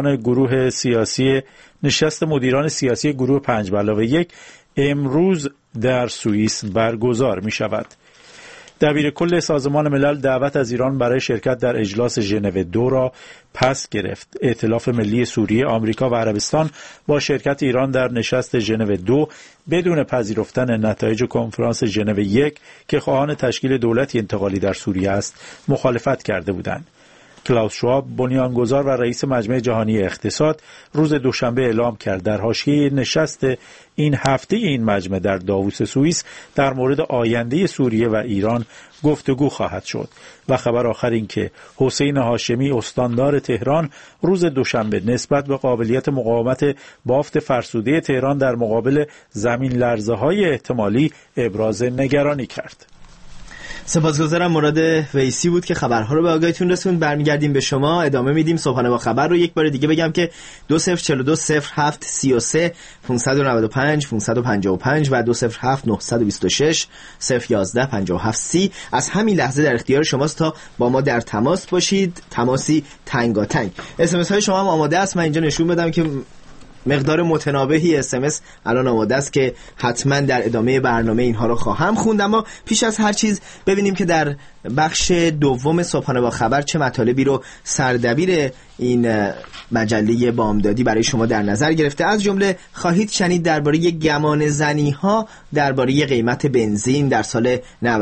مدیران سیاسی گروه 5+1 امروز در سوئیس برگزار می شود. دبیرکل سازمان ملل دعوت از ایران برای شرکت در اجلاس ژنو 2 را پس گرفت. ائتلاف ملی سوریه، آمریکا و عربستان با شرکت ایران در نشست ژنو 2 بدون پذیرفتن نتایج کنفرانس ژنو 1 که خواهان تشکیل دولتی انتقالی در سوریه است مخالفت کرده بودند. کلاوس شواب، بنیانگذار و رئیس مجمع جهانی اقتصاد، روز دوشنبه اعلام کرد در حاشیه نشست این هفته این مجمع در داووس سوئیس در مورد آینده سوریه و ایران گفتگو خواهد شد. و خبر آخر این که حسین هاشمی، استاندار تهران، روز دوشنبه نسبت به قابلیت مقاومت بافت فرسوده تهران در مقابل زمین لرزه‌های احتمالی ابراز نگرانی کرد. سپاسگزارم. مراد ویسی بود که خبرها رو به آگاهیتون رسوند. برمیگردیم به شما، ادامه میدیم صبحانه با خبر رو. یک بار دیگه بگم که 20420733 595 555 و 207 926 011 57 از همین لحظه در اختیار شماست تا با ما در تماس باشید، تماسی تنگاتنگ. SMS های شما هم آماده است. من اینجا نشون بدم که مقدار متنابهی SMS الان آماده است که حتما در ادامه برنامه اینها رو خواهم خوند. اما پیش از هر چیز ببینیم که در بخش دوم صبحانه با خبر چه مطالبی رو سردبیر این مجله بامدادی برای شما در نظر گرفته. از جمله خواهید شنید درباره گمان زنی ها درباره قیمت بنزین در سال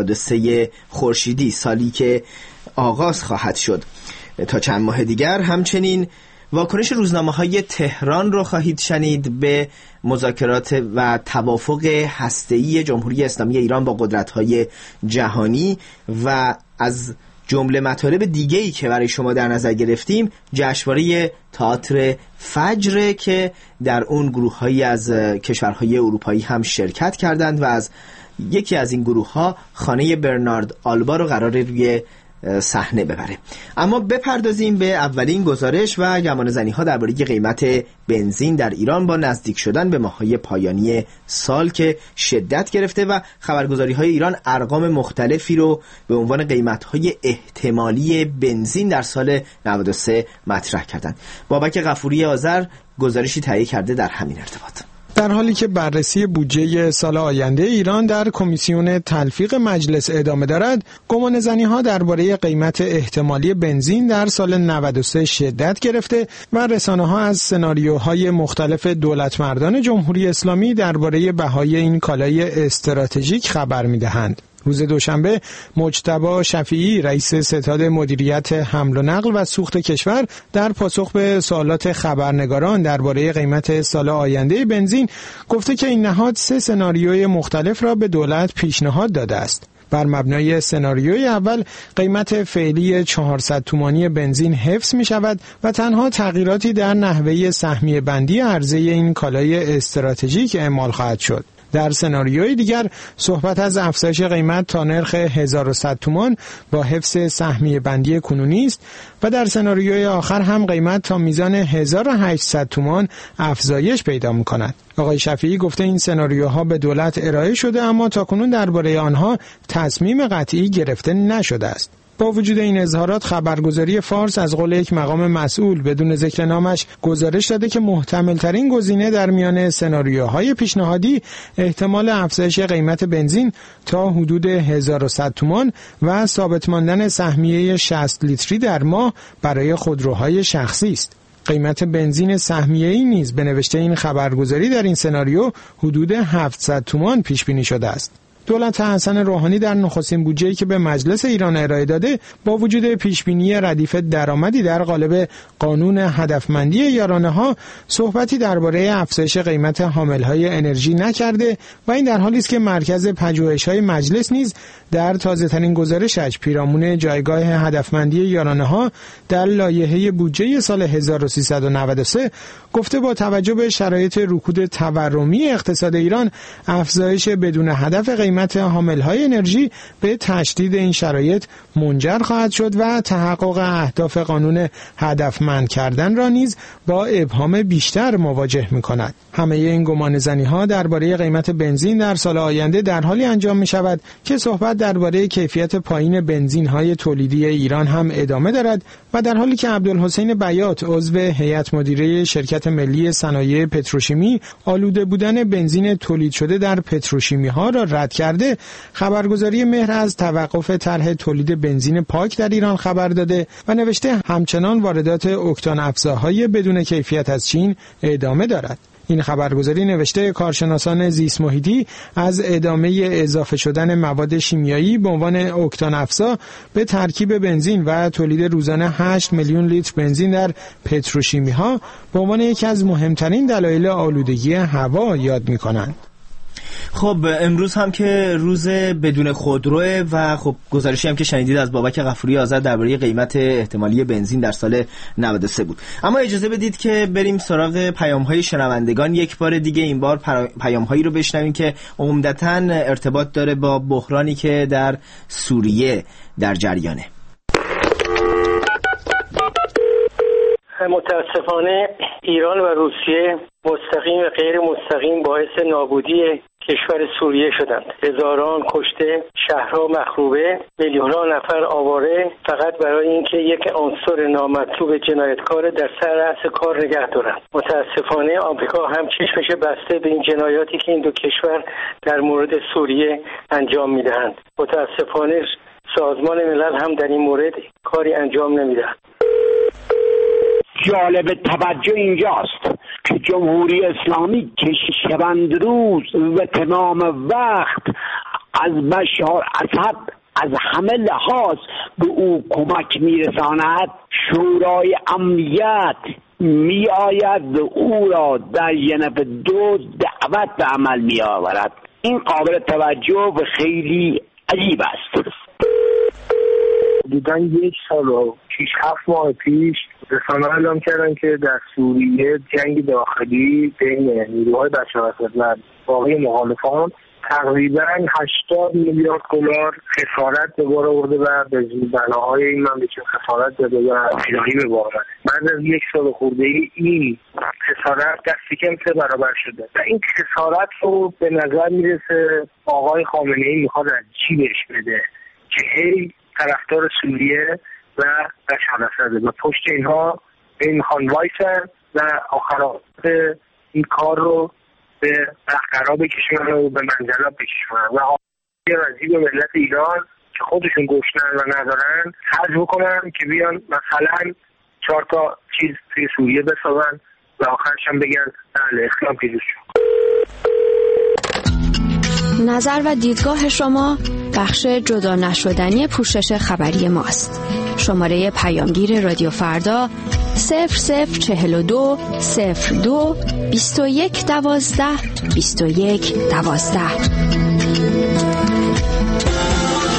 93 خورشیدی، سالی که آغاز خواهد شد تا چند ماه دیگر. همچنین واکنش روزنامه‌های تهران رو خواهید شنید به مذاکرات و توافق هسته‌ای جمهوری اسلامی ایران با قدرت‌های جهانی. و از جمله مطالب دیگه‌ای که برای شما در نظر گرفتیم، جشنواره تئاتر فجر که در اون گروه‌هایی از کشورهای اروپایی هم شرکت کردند و از یکی از این گروه‌ها خانه برنارد آلبا رو قراره روی صحنه ببره. اما بپردازیم به اولین گزارش و گمانه‌زنی ها درباره قیمت بنزین در ایران با نزدیک شدن به ماه‌های پایانی سال که شدت گرفته و خبرگزاری های ایران ارقام مختلفی رو به عنوان قیمت های احتمالی بنزین در سال 93 مطرح کردند. بابک غفوری آذر گزارشی تهیه کرده در همین ارتباط. در حالی که بررسی بودجه سال آینده ایران در کمیسیون تلفیق مجلس ادامه دارد، گمانه‌زنی‌ها درباره قیمت احتمالی بنزین در سال 93 شدت گرفته و رسانه‌ها از سناریوهای مختلف دولتمردان جمهوری اسلامی درباره بهای این کالای استراتژیک خبر می‌دهند. روز دوشنبه مجتبی شفیعی، رئیس ستاد مدیریت حمل و نقل و سوخت کشور، در پاسخ به سوالات خبرنگاران درباره قیمت سال آینده بنزین گفته که این نهاد 3 سناریوی مختلف را به دولت پیشنهاد داده است. بر مبنای سناریوی اول قیمت فعلی 400 تومانی بنزین حفظ می شود و تنها تغییراتی در نحوه سهمیه بندی عرضه این کالای استراتژیک اعمال خواهد شد. در سناریوی دیگر صحبت از افزایش قیمت تا نرخ 1100 تومان با حفظ سهمیه بندی کنونی است و در سناریوی آخر هم قیمت تا میزان 1800 تومان افزایش پیدا می‌کند. آقای شفیعی گفته این سناریوها به دولت ارائه شده اما تاکنون درباره آنها تصمیم قطعی گرفته نشده است. با وجود این اظهارات خبرگزاری فارس از قول یک مقام مسئول بدون ذکر نامش گزارش داده که محتمل‌ترین گزینه در میان سناریوهای پیشنهادی احتمال افزایش قیمت بنزین تا حدود 1100 تومان و ثابت ماندن سهمیه 60 لیتری در ماه برای خودروهای شخصی است. قیمت بنزین سهمیه‌ای نیز به نوشته این خبرگزاری در این سناریو حدود 700 تومان پیش بینی شده است. دولت حسن روحانی در نخستین بودجه‌ای که به مجلس ایران ارائه داده با وجود پیشبینی ردیف درآمدی در قالب قانون هدفمندی یارانه‌ها صحبتی درباره افزایش قیمت حامل‌های انرژی نکرده و این در حالی است که مرکز پژوهش‌های مجلس نیز در تازه‌ترین گزارشش پیرامون جایگاه هدفمندی یارانه‌ها در لایحه بودجه سال 1393 گفته با توجه به شرایط رکود تورمی اقتصاد ایران افزایش بدون هدف قیمت حامل‌های انرژی به تشدید این شرایط منجر خواهد شد و تحقق اهداف قانون هدفمند کردن را نیز با ابهام بیشتر مواجه می‌کند. همه این گمانه‌زنی‌ها درباره قیمت بنزین در سال آینده در حالی انجام می‌شود که صحبت درباره کیفیت پایین بنزین‌های تولیدی ایران هم ادامه دارد و در حالی که عبدالحسین بیات عضو هیئت مدیره شرکت ملی صنایع پتروشیمی آلوده بودن بنزین تولید شده در پتروشیمی‌ها را رد کرده، خبرگزاری مهر از توقف طرح تولید بنزین پاک در ایران خبر داده و نوشته همچنان واردات اکتان افزاهای بدون کیفیت از چین ادامه دارد. این خبرگزاری نوشته کارشناسان زیست محیطی از ادامه اضافه شدن مواد شیمیایی به عنوان اکتان افزا به ترکیب بنزین و تولید روزانه 8 میلیون لیتر بنزین در پتروشیمی‌ها به عنوان یکی از مهمترین دلایل آلودگی هوا یاد می‌کنند. خب امروز هم که روز بدون خودروه و خب گزارشی هم که شنیدید از بابک غفوری آزاد درباره قیمت احتمالی بنزین در سال 93 بود. اما اجازه بدید که بریم سراغ پیام‌های شنوندگان یک بار دیگه، این بار پیام‌هایی رو بشنویم که عمدتاً ارتباط داره با بحرانی که در سوریه در جریانه. متاسفانه ایران و روسیه مستقیم و غیر مستقیم باعث نابودی کشور سوریه شدند. هزاران کشته، شهرها مخروبه، میلیون‌ها نفر آواره فقط برای اینکه یک عنصر نامطلوب جنایتکار در سر رأس کار نگه دارند. متاسفانه آمریکا هم چشمش بسته به این جنایاتی که این دو کشور در مورد سوریه انجام میدهند. متاسفانه سازمان ملل هم در این مورد کاری انجام نمیدهد. جالب توجه اینجاست که جمهوری اسلامی که شبند روز و تمام وقت از بشار اسد از همه لحاظ به او کمک میرساند، شورای امنیت می آید و او را در ژنو 2 دعوت به عمل می آورد. این قابل توجه و خیلی عجیب است. دیدن 1 سال و 6-7 ماه پیش رسانه‌ها اعلام کردن که در سوریه جنگ داخلی بین نیروهای بشاراسد و باقی مخالفان تقریبا 80 میلیارد دلار خسارت به بار آورده و به بناهای این مملکت خسارت داده و الهی به بار آورده. بعد از 1 سال خورده این خسارت دستی کم 3 برابر شده و این خسارت رو به نظر میرسه آقای خامنه‌ای میخواد از جیبش بده که هی طرفدار سوریه و بشاراسد و پشت اینها این میخوان وایسن و آخرات این کار رو به قرار بکشونن و به منزلت بکشونن و آقای به ملت ایران که خودشون گشنن و ندارن حرج بکنن که بیان مثلا 4 تا چیز توی سوریه بسازن و آخرش هم بگن بله اسلام پیروز شد. نظر و دیدگاه شما بخش جدا نشدنی پوشش خبری ماست. شماره پیامگیر رادیو فردا 0042 02 21 12 21 12.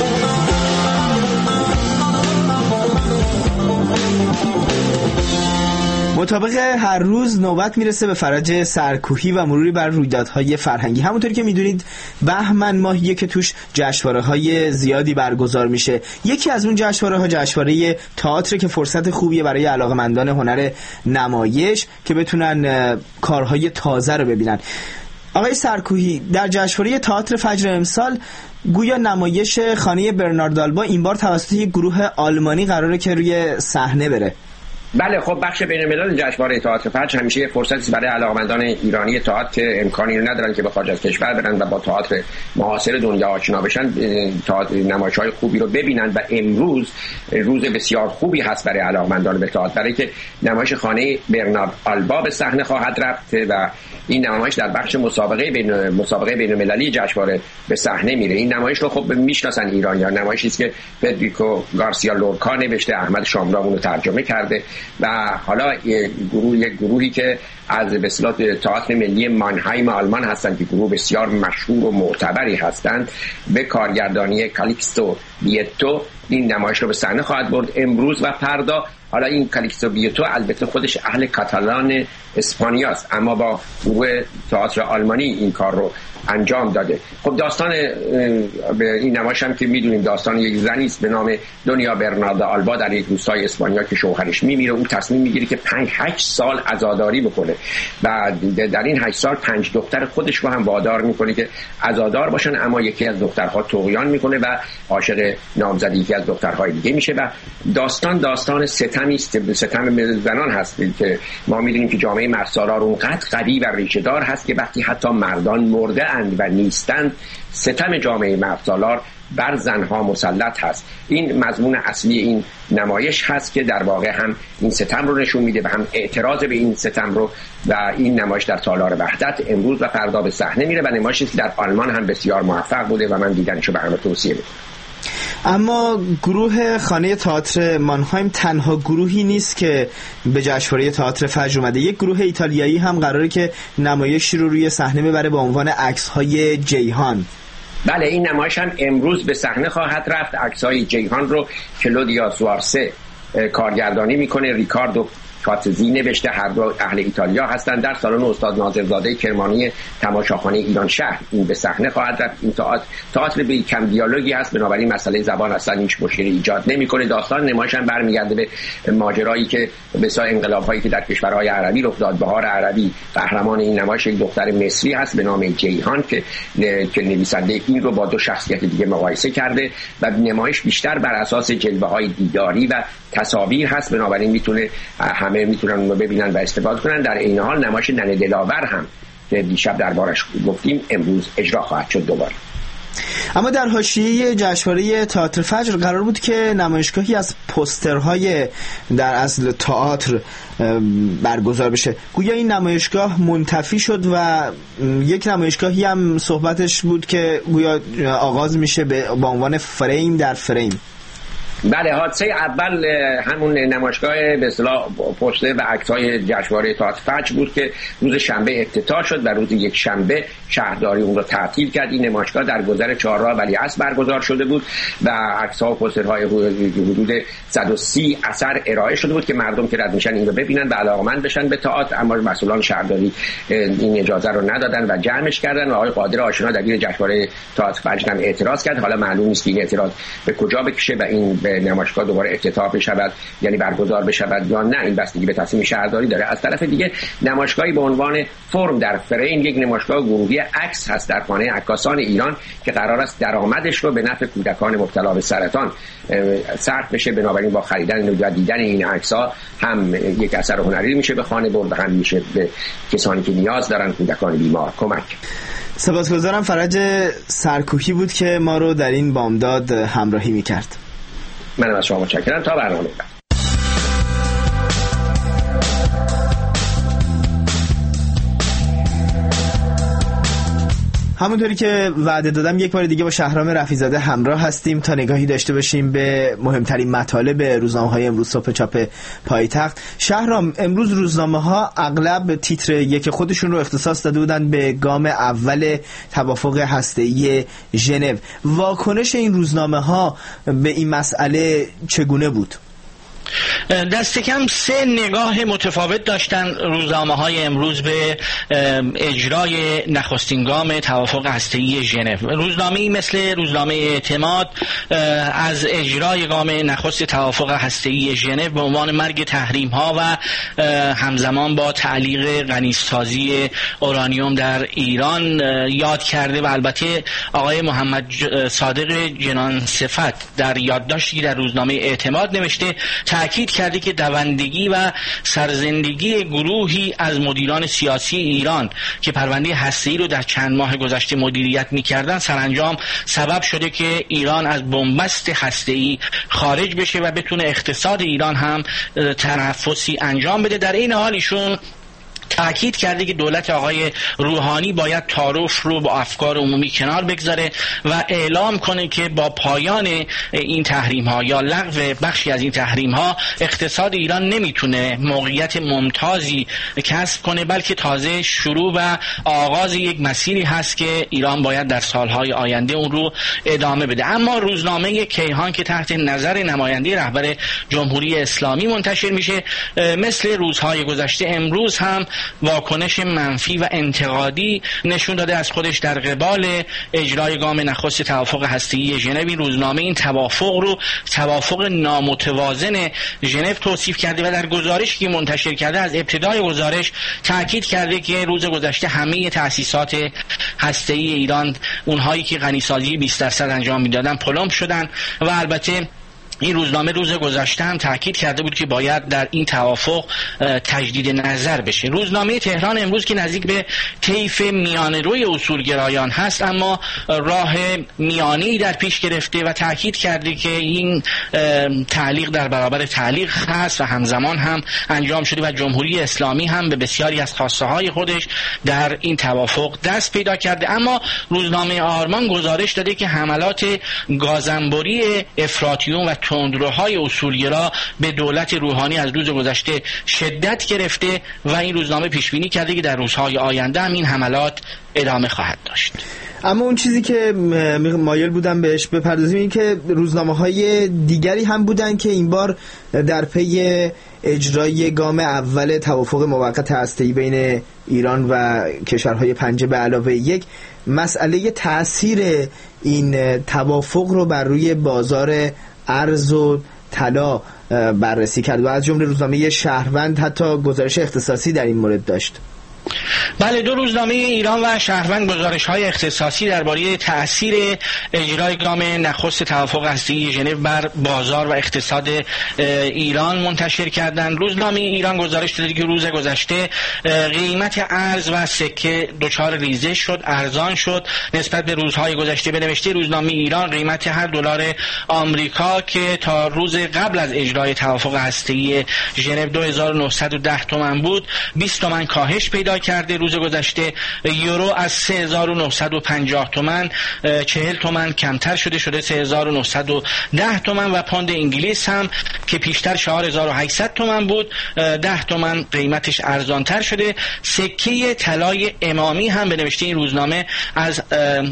مطابق هر روز نوبت میرسه به فرج سرکوهی و مروری بر رویدادهای فرهنگی. همونطوری که میدونید بهمن ماهیه که توش جشنواره‌های زیادی برگزار میشه. یکی از اون جشنواره‌ها جشنواره تئاتر که فرصت خوبیه برای علاقه‌مندان هنر نمایش که بتونن کارهای تازه رو ببینن. آقای سرکوهی، در جشنواره تئاتر فجر امسال گویا نمایش خانه برنارد آلبا این بار توسط یک گروه آلمانی قراره که روی صحنه بره. بله، خب بخش بین‌الملل جشنواره تئاتر فجر همیشه یه فرصتی برای علاقه‌مندان ایرانی تئاتر که امکانی رو ندارن که به خارج از کشور برن و با تئاتر معاصر دنیا آشنا بشن، نمایش‌های خوبی رو ببینن و امروز روز بسیار خوبی هست برای علاقه‌مندان به تئاتر، برای که نمایش خانه برنارد آلبا به صحنه خواهد رفت و این نمایش در بخش مسابقه بین‌المللی جشنواره به صحنه میره. این نمایش رو خب میشناسن ایرانیان، نمایشی است که فدریکو گارسیا لورکا نوشته، احمد شاملو اون رو ترجمه کرده و حالا یک گروهی که از به اصطلاح تئاتر ملی مانهایم آلمان هستند که گروه بسیار مشهور و معتبری هستند، به کارگردانی کالیکستو بیتو این نمایش رو به صحنه خواهد برد امروز و فردا. حالا این کالیکستو بیتو البته خودش اهل کاتالان اسپانیاست، اما با گروه تئاتر آلمانی این کار رو انجام داده. خب داستان این نمایش هم که میدونیم داستان یک زنی است به نام دنیا برنارد آلبا در یک روستای اسپانیا که شوهرش میمیره. او تصمیم میگیره که 5-8 سال عزاداری بکنه و در این 8 سال 5 دختر خودش رو هم وادار میکنه که عزادار باشن، اما یکی از دخترها طغیان میکنه و عاشق نامزد یکی از دخترهای دیگه میشه و داستان ستمی است، ستم زنان هست که ما میدونیم که جامعه مرسالار اونقدر قوی و ریشه دار هست که وقتی حتی مردان مرده و نیستند، ستم جامعه مرسالار بر زنها مسلط هست. این مضمون اصلی این نمایش هست که در واقع هم این ستم رو نشون میده و هم اعتراض به این ستم رو، و این نمایش در تالار وحدت امروز و فردا به صحنه میره و نمایشی که در آلمان هم بسیار موفق بوده و من دیدنشو به همه توصیه میکنم. اما گروه خانه تئاتر مانهایم تنها گروهی نیست که به جشنواره تئاتر فجر اومده. یک گروه ایتالیایی هم قراره که نمایشی رو روی صحنه ببره با عنوان عکس‌های جیهان. بله، این نمایش هم امروز به صحنه خواهد رفت. عکس‌های جیهان رو کلودیا سوارسه کارگردانی میکنه، ریکاردو کاتزی نوشته، هر دو اهل ایتالیا هستند. در سالن استاد ناظرزاده کرمانی تماشاخانه ایران شهر این به صحنه خواهد رفت. این تئاتر به کم دیالوگی هست، بنابراین مسئله زبان اصلا هیچ مشکلی ایجاد نمیکنه. داستان نمایش هم برمیگرده به ماجرایی که بسیار انقلاب‌هایی که در کشورهای عربی رخ داد. بهار عربی قهرمان این نمایش یک دختر مصری هست به نام جیهان که نویسنده این رو با دو شخصیت دیگه مقایسه کرده و نمایش بیشتر بر اساس جلوه‌های دیداری و تصاویر هست، بنابراین میتونه همه میتونن اون رو ببینن و استفاده کنن. در این حال نمایش ننه دلاور هم که دیشب دربارش گفتیم امروز اجرا خواهد شد دوباره. اما در حاشیه جشنواره تئاتر فجر قرار بود که نمایشگاهی از پوسترهای در اصل تئاتر برگزار بشه. گویا این نمایشگاه منتفی شد و یک نمایشگاهی هم صحبتش بود که گویا آغاز میشه با عنوان فریم در فریم. بله، حادثه اول همون نمایشگاه به اصطلاح پوستر و عکس‌های جشنواره تئاتر فجر بود که روز شنبه افتتاح شد و روز یک شنبه شهرداری اون رو تعطیل کرد. این نمایشگاه در گذر چهارراه ولیعصر برگزار شده بود و عکس‌ها و پوسترهای حدود 130 اثر ارائه شده بود که مردم که رد میشن این رو ببینن و علاقه‌مند بشن به تئاتر، اما مسئولان شهرداری این اجازه رو ندادن و جمعش کردن و آقای قادر آشنا دبیر جشنواره تئاتر فجر هم اعتراض کرد. حالا معلوم نیست که این اعتراض به کجا بکشه و این نمایشگاه دوباره افتتاح بشود یعنی برگزار بشود یا نه، این بستگی به تصمیم شهرداری داره. از طرف دیگه نمایشگاهی به عنوان فرم در فریم، یک نمایشگاه گروهی عکس هست در خانه عکاسان ایران که قرار است درآمدش رو به نفع کودکان مبتلا به سرطان صرف بشه. بنابراین با خریدن و دیدن این عکس‌ها هم یک اثر هنری میشه به خانه برد، هم میشه به کسانی که نیاز دارن، کودکان بیمار کمک. سپاسگزارم. فرج سرکوهی بود که ما رو در این بامداد همراهی میکرد. منم از شما متشکرم. تا برنامه بعد. همونطوری که وعده دادم یک بار دیگه با شهرام رفیع‌زاده همراه هستیم تا نگاهی داشته باشیم به مهمترین مطالب روزنامه‌های امروز صبح چاپ پایتخت. شهرام، امروز روزنامه‌ها اغلب تیتر یک خودشون رو اختصاص داده بودن به گام اول توافق هسته‌ای ژنو. واکنش این روزنامه‌ها به این مسئله چگونه بود؟ دست کم 3 نگاه متفاوت داشتن روزنامه‌های امروز به اجرای نخستین گام توافق هسته‌ای ژنو. روزنامه‌ای مثل روزنامه اعتماد از اجرای گام نخست توافق هسته‌ای ژنو به عنوان مرگ تحریم‌ها و همزمان با تعلیق غنیسازی اورانیوم در ایران یاد کرده و البته آقای محمد صادق جنان صفت در یادداشتی در روزنامه اعتماد نوشته، تأکید کرده که دوندگی و سرزندگی گروهی از مدیران سیاسی ایران که پرونده هسته‌ای رو در چند ماه گذشته مدیریت می‌کردن سرانجام سبب شده که ایران از بنبست هسته‌ای خارج بشه و بتونه اقتصاد ایران هم تنفسی انجام بده. در این حال ایشون تأکید کرده که دولت آقای روحانی باید تعارف رو با افکار عمومی کنار بگذاره و اعلام کنه که با پایان این تحریم ها یا لغو بخشی از این تحریم ها اقتصاد ایران نمیتونه موقعیت ممتازی کسب کنه، بلکه تازه شروع و آغاز یک مسیری هست که ایران باید در سالهای آینده اون رو ادامه بده. اما روزنامه کیهان که تحت نظر نماینده رهبر جمهوری اسلامی منتشر میشه، مثل روزهای گذشته امروز هم واکنش منفی و انتقادی نشون داده از خودش در قبال اجرای گام نخست توافق هسته‌ای ژنو. روزنامه این توافق رو توافق نامتوازن ژنو توصیف کرده و در گزارشی که منتشر کرده از ابتدای گزارش تاکید کرده که روز گذشته همه تأسیسات هسته‌ای ایران، اونهایی که غنیسازی 20% انجام میدادن، پلم شدن و البته این روزنامه روز گذشته هم تاکید کرده بود که باید در این توافق تجدید نظر بشه. روزنامه تهران امروز که نزدیک به طیف میانه روی اصولگرایان هست اما راه میانه‌ای در پیش گرفته و تاکید کرده که این تعلیق در برابر تعلیق هست و همزمان هم انجام شده و جمهوری اسلامی هم به بسیاری از خواسته های خودش در این توافق دست پیدا کرده. اما روزنامه آرمان گزارش داده که حملات گازنبوری افراطیون و تندروهای اصولگرا به دولت روحانی از روز گذشته شدت گرفته و این روزنامه پیش بینی کرده که در روزهای آینده هم این حملات ادامه خواهد داشت. اما اون چیزی که مایل بودم بهش بپردازیم این که روزنامه‌های دیگری هم بودن که این بار در پی اجرای گام اول توافق موقت هسته‌ای بین ایران و کشورهای 5+1 مسئله تأثیر این توافق رو بر روی بازار ارز و طلا بررسی کرد و از جمله روزنامه شهروند حتی گزارش اختصاصی در این مورد داشت. بله، 2 روزنامه ایران و شهروند گزارش‌های اختصاصی درباره تأثیر اجرای گام نخست توافق هسته‌ای ژنو بر بازار و اقتصاد ایران منتشر کردند. روزنامه ایران گزارش داده که روز گذشته قیمت ارز و سکه دچار ریزش شد، ارزان شد نسبت به روزهای گذشته. به نوشته روزنامه ایران قیمت هر دلار آمریکا که تا روز قبل از اجرای توافق هسته‌ای ژنو 2910 تومان بود 20 تومان کاهش پیدا کرده. روز گذشته یورو از 3950 تومان 40 تومان کمتر شده 3910 تومان و پوند انگلیس هم که پیشتر 4800 تومان بود 10 تومان قیمتش ارزانتر شده. سکه طلای امامی هم به نوشته این روزنامه از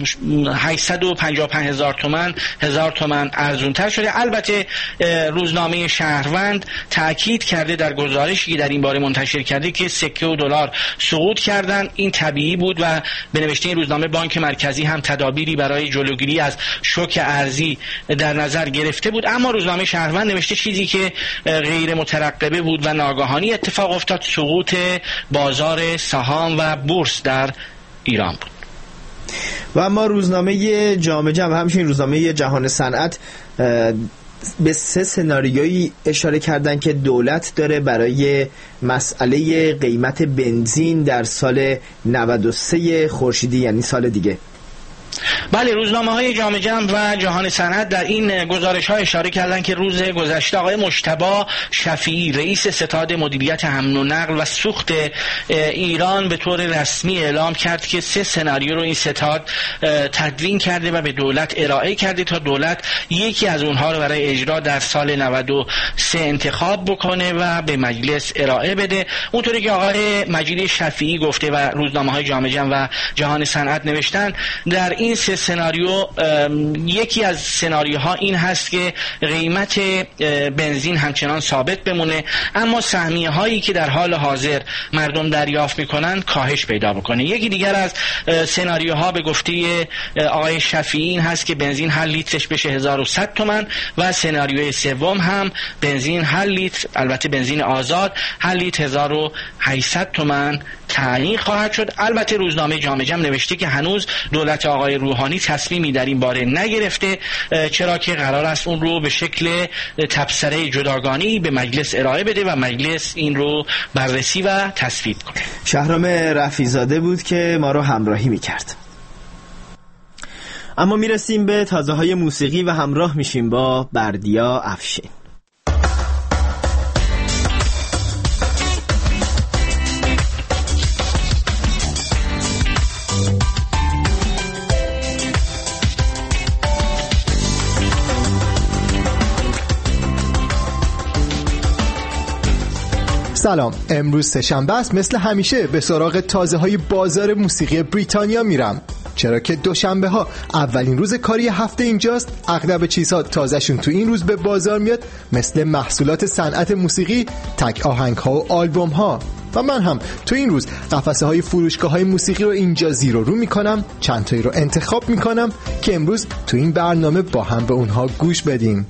855,000 تومان 1000 تومان ارزانتر شده. البته روزنامه شهروند تاکید کرده در گزارشی در این باره منتشر کرده که سکه و دلار سقوط کردن. این طبیعی بود و به نوشته این روزنامه بانک مرکزی هم تدابیری برای جلوگیری از شوک ارزی در نظر گرفته بود. اما روزنامه شهروند نوشته چیزی که غیر مترقبه بود و ناگهانی اتفاق افتاد سقوط بازار سهام و بورس در ایران بود. و اما روزنامه جامعه و همچنین روزنامه جهان صنعت به 3 سناریویی اشاره کردن که دولت داره برای مسئله قیمت بنزین در سال 93 خورشیدی، یعنی سال دیگه. بله، روزنامه‌های جامعه جمع و جهان صنعت در این گزارش‌ها اشاره کردند که روز گذشته آقای مجتبی شفیعی رئیس ستاد مدیریت حمل و نقل و سوخت ایران به طور رسمی اعلام کرد که 3 سناریو رو این ستاد تدوین کرده و به دولت ارائه کرده تا دولت یکی از اونها رو برای اجرا در سال 93 انتخاب بکنه و به مجلس ارائه بده. اونطوری که آقای مجید شفیعی گفته و روزنامه‌های جامعه جمع و جهان صنعت نوشتن، در این این 3 سناریو، یکی از سناریوها این هست که قیمت بنزین همچنان ثابت بمونه، اما سهمیه هایی که در حال حاضر مردم دریافت میکنن کاهش پیدا بکنه. یکی دیگر از سناریوها به گفته آقای شفیعی این هست که بنزین هر لیترش بشه 1100 تومان و سناریوی سوم هم بنزین هر لیتر، البته بنزین آزاد، هر لیتر 1800 تومان تعیین خواهد شد. البته روزنامه جامعه جمع نوشته که هنوز دولت آقای روحانی تصمیمی در این باره نگرفته، چرا که قرار است اون رو به شکل تبصره جداگانه‌ای به مجلس ارائه بده و مجلس این رو بررسی و تصویب کنه. شهرام رفیع‌زاده بود که ما رو همراهی میکرد. اما میرسیم به تازه‌های موسیقی و همراه میشیم با بردیا افشین. سلام، امروز سه‌شنبه است. مثل همیشه به سراغ تازه‌های بازار موسیقی بریتانیا میرم، چرا که دوشنبه ها اولین روز کاری هفته اینجاست. اغلب چیزها تازه‌شون تو این روز به بازار میاد، مثل محصولات صنعت موسیقی، تک آهنگ ها و آلبوم ها. و من هم تو این روز قفسه های فروشگاه های موسیقی رو اینجا زیر و رو میکنم، چند تایی رو انتخاب میکنم که امروز تو این برنامه با هم به اونها گوش بدیم.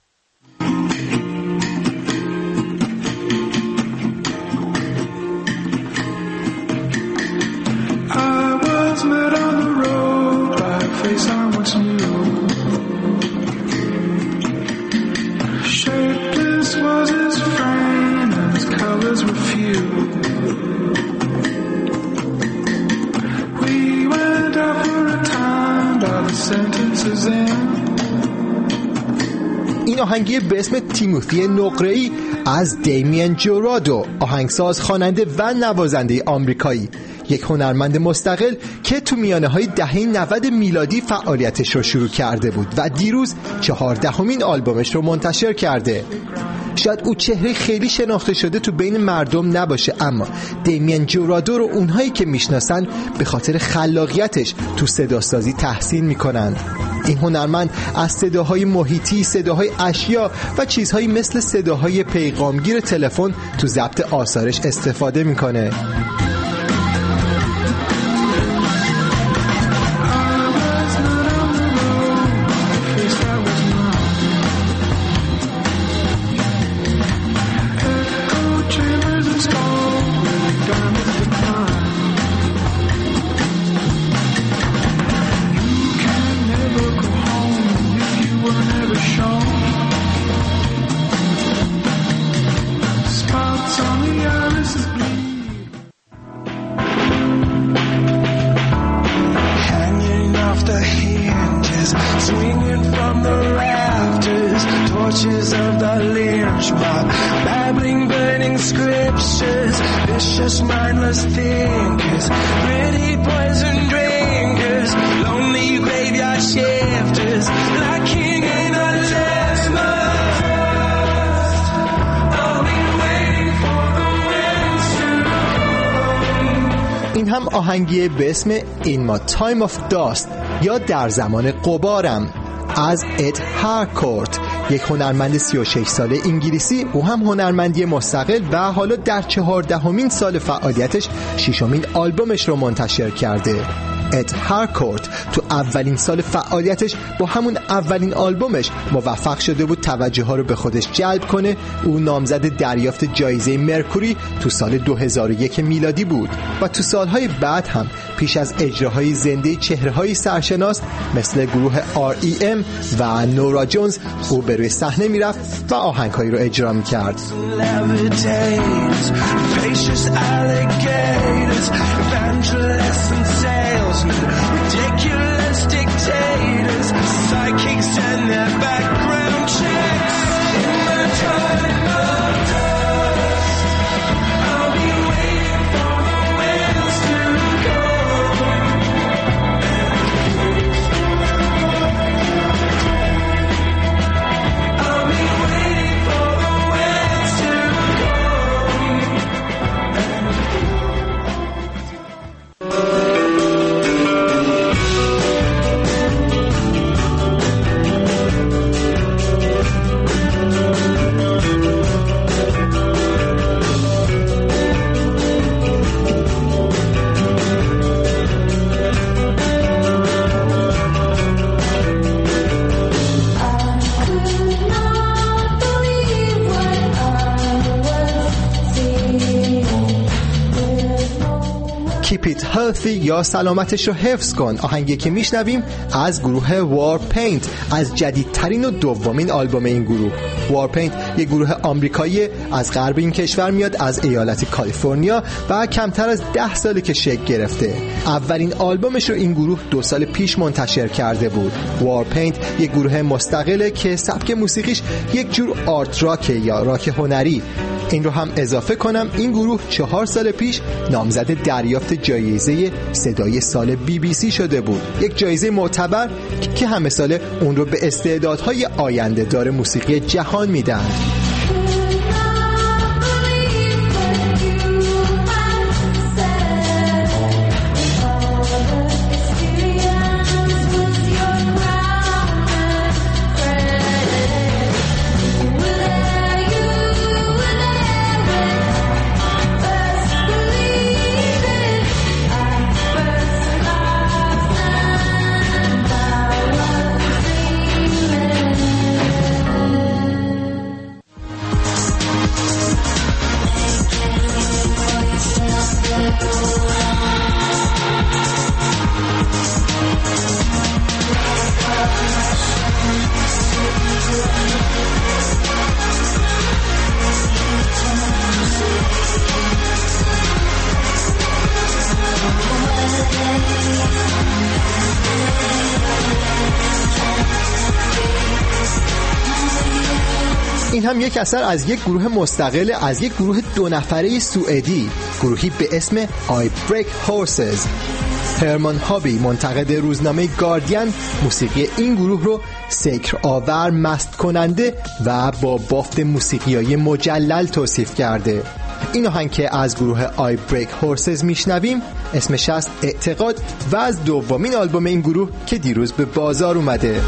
این آهنگی به اسم تیموتی نقره‌ای از دیمین جورادو، آهنگساز، خواننده و نوازنده آمریکایی، یک هنرمند مستقل که تو میانه‌های دهه 90 میلادی فعالیتش رو شروع کرده بود و دیروز 14مین آلبومش رو منتشر کرده. شاید او چهره خیلی شناخته شده تو بین مردم نباشه، اما دیمین جورادو رو اونهایی که میشناسن به خاطر خلاقیتش تو صداسازی تحسین میکنن. این هنرمند از صداهای محیطی، صداهای اشیا و چیزهایی مثل صداهای پیغامگیر تلفن تو ضبط آثارش استفاده میکنه. این هم آهنگی به اسم In My Time of Dust یا در زمان غبارم از اد هارکورت، یک هنرمند 36 ساله انگلیسی. او هم هنرمندی مستقل و حالا در 14مین سال فعالیتش 6مین آلبومش رو منتشر کرده. اد هارکورت تو اولین سال فعالیتش با همون اولین آلبومش موفق شده بود توجه ها رو به خودش جلب کنه. او نامزد دریافت جایزه مرکوری تو سال 2001 میلادی بود و تو سالهای بعد هم پیش از اجراهای زنده چهره‌های سرشناس مثل گروه R.E.M. و نورا جونز، او به روی صحنه میرفت و آهنگ‌هایی رو اجرا می‌کرد. Ridiculous dictators, psychics and their background checks. In my time of dust, I'll be waiting for the winds to go. I'll be waiting for the winds to go. Healthy یا سلامتش رو حفظ کن. آهنگی که میشنویم از گروه وارپینت از جدیدترین و دومین آلبوم این گروه. وارپینت یک گروه آمریکایی از غرب این کشور میاد، از ایالت کالیفرنیا و کمتر از 10 ساله که شکل گرفته. اولین آلبومش رو این گروه 2 سال پیش منتشر کرده بود. وارپینت یک گروه مستقله که سبک موسیقیش یک جور آرت راکه یا راک هنری. این رو هم اضافه کنم این گروه 4 سال پیش نامزد دریافت جایزه صدای سال BBC شده بود، یک جایزه معتبر که همه ساله اون رو به استعدادهای آینده دار موسیقی جهان میدن. این هم یک اثر از یک گروه مستقل، از یک گروه 2 نفره سوئدی، گروهی به اسم I Break Horses. هرمان هابی منتقد روزنامه گاردین موسیقی این گروه رو سکر آور، مست کننده و با بافت موسیقیایی مجلل توصیف کرده. این آهنگ که از گروه I Break Horses میشنویم اسمش است اعتقاد و از دومین آلبوم این گروه که دیروز به بازار اومده.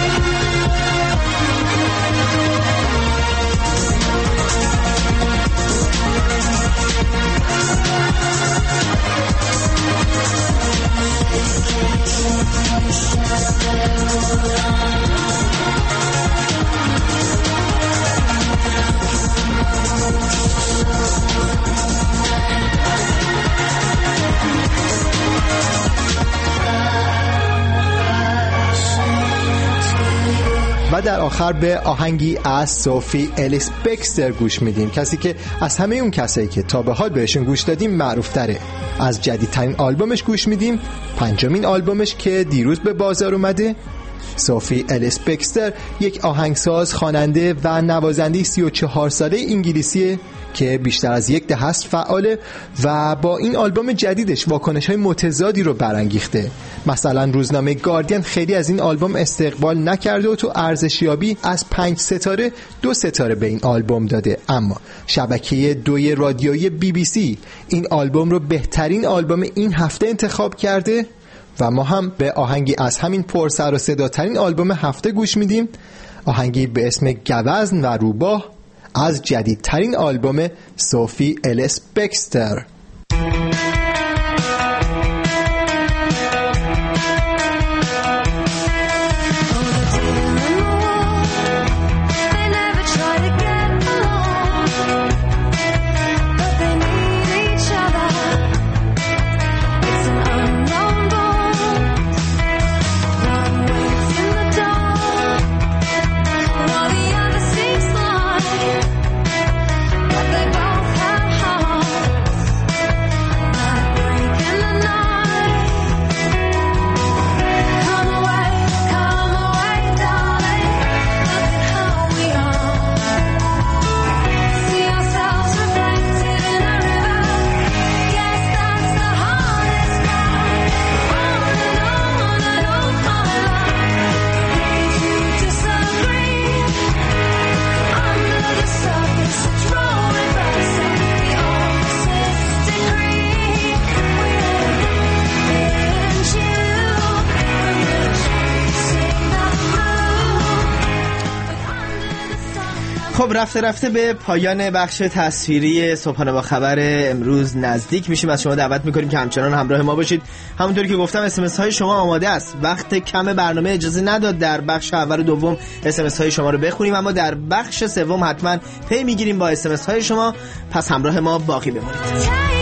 و در آخر به آهنگی از سوفی الیس بکستر گوش میدیم، کسی که از همه اون کسایی که تا به حال بهشون گوش دادیم معروف تره. از جدیدترین آلبومش گوش میدیم، 5مین آلبومش که دیروز به بازار اومده. سوفی الیس بکستر یک آهنگساز، خواننده و نوازنده 34 ساله انگلیسیه که بیشتر از 10 دهه است فعاله و با این آلبوم جدیدش واکنش‌های متضادی رو برانگیخته. مثلا روزنامه گاردین خیلی از این آلبوم استقبال نکرده و تو ارزشیابی از 5 ستاره 2 ستاره به این آلبوم داده، اما شبکه 2 رادیویی BBC این آلبوم رو بهترین آلبوم این هفته انتخاب کرده و ما هم به آهنگی از همین پرسر و صداترین آلبوم هفته گوش میدیم، آهنگی به اسم گوزن و روباه از جدیدترین آلبوم سوفی الیس بکستر. خب رفته به پایان بخش تصویری صبحانه با خبر امروز نزدیک میشیم. از شما دعوت میکنیم که همچنان همراه ما باشید. همونطوری که گفتم SMS های شما آماده است. وقت کم برنامه اجازه نداد در بخش اول و دوم SMS های شما رو بخونیم، اما در بخش سوم حتما پی میگیریم با SMS های شما. پس همراه ما باقی بمونید.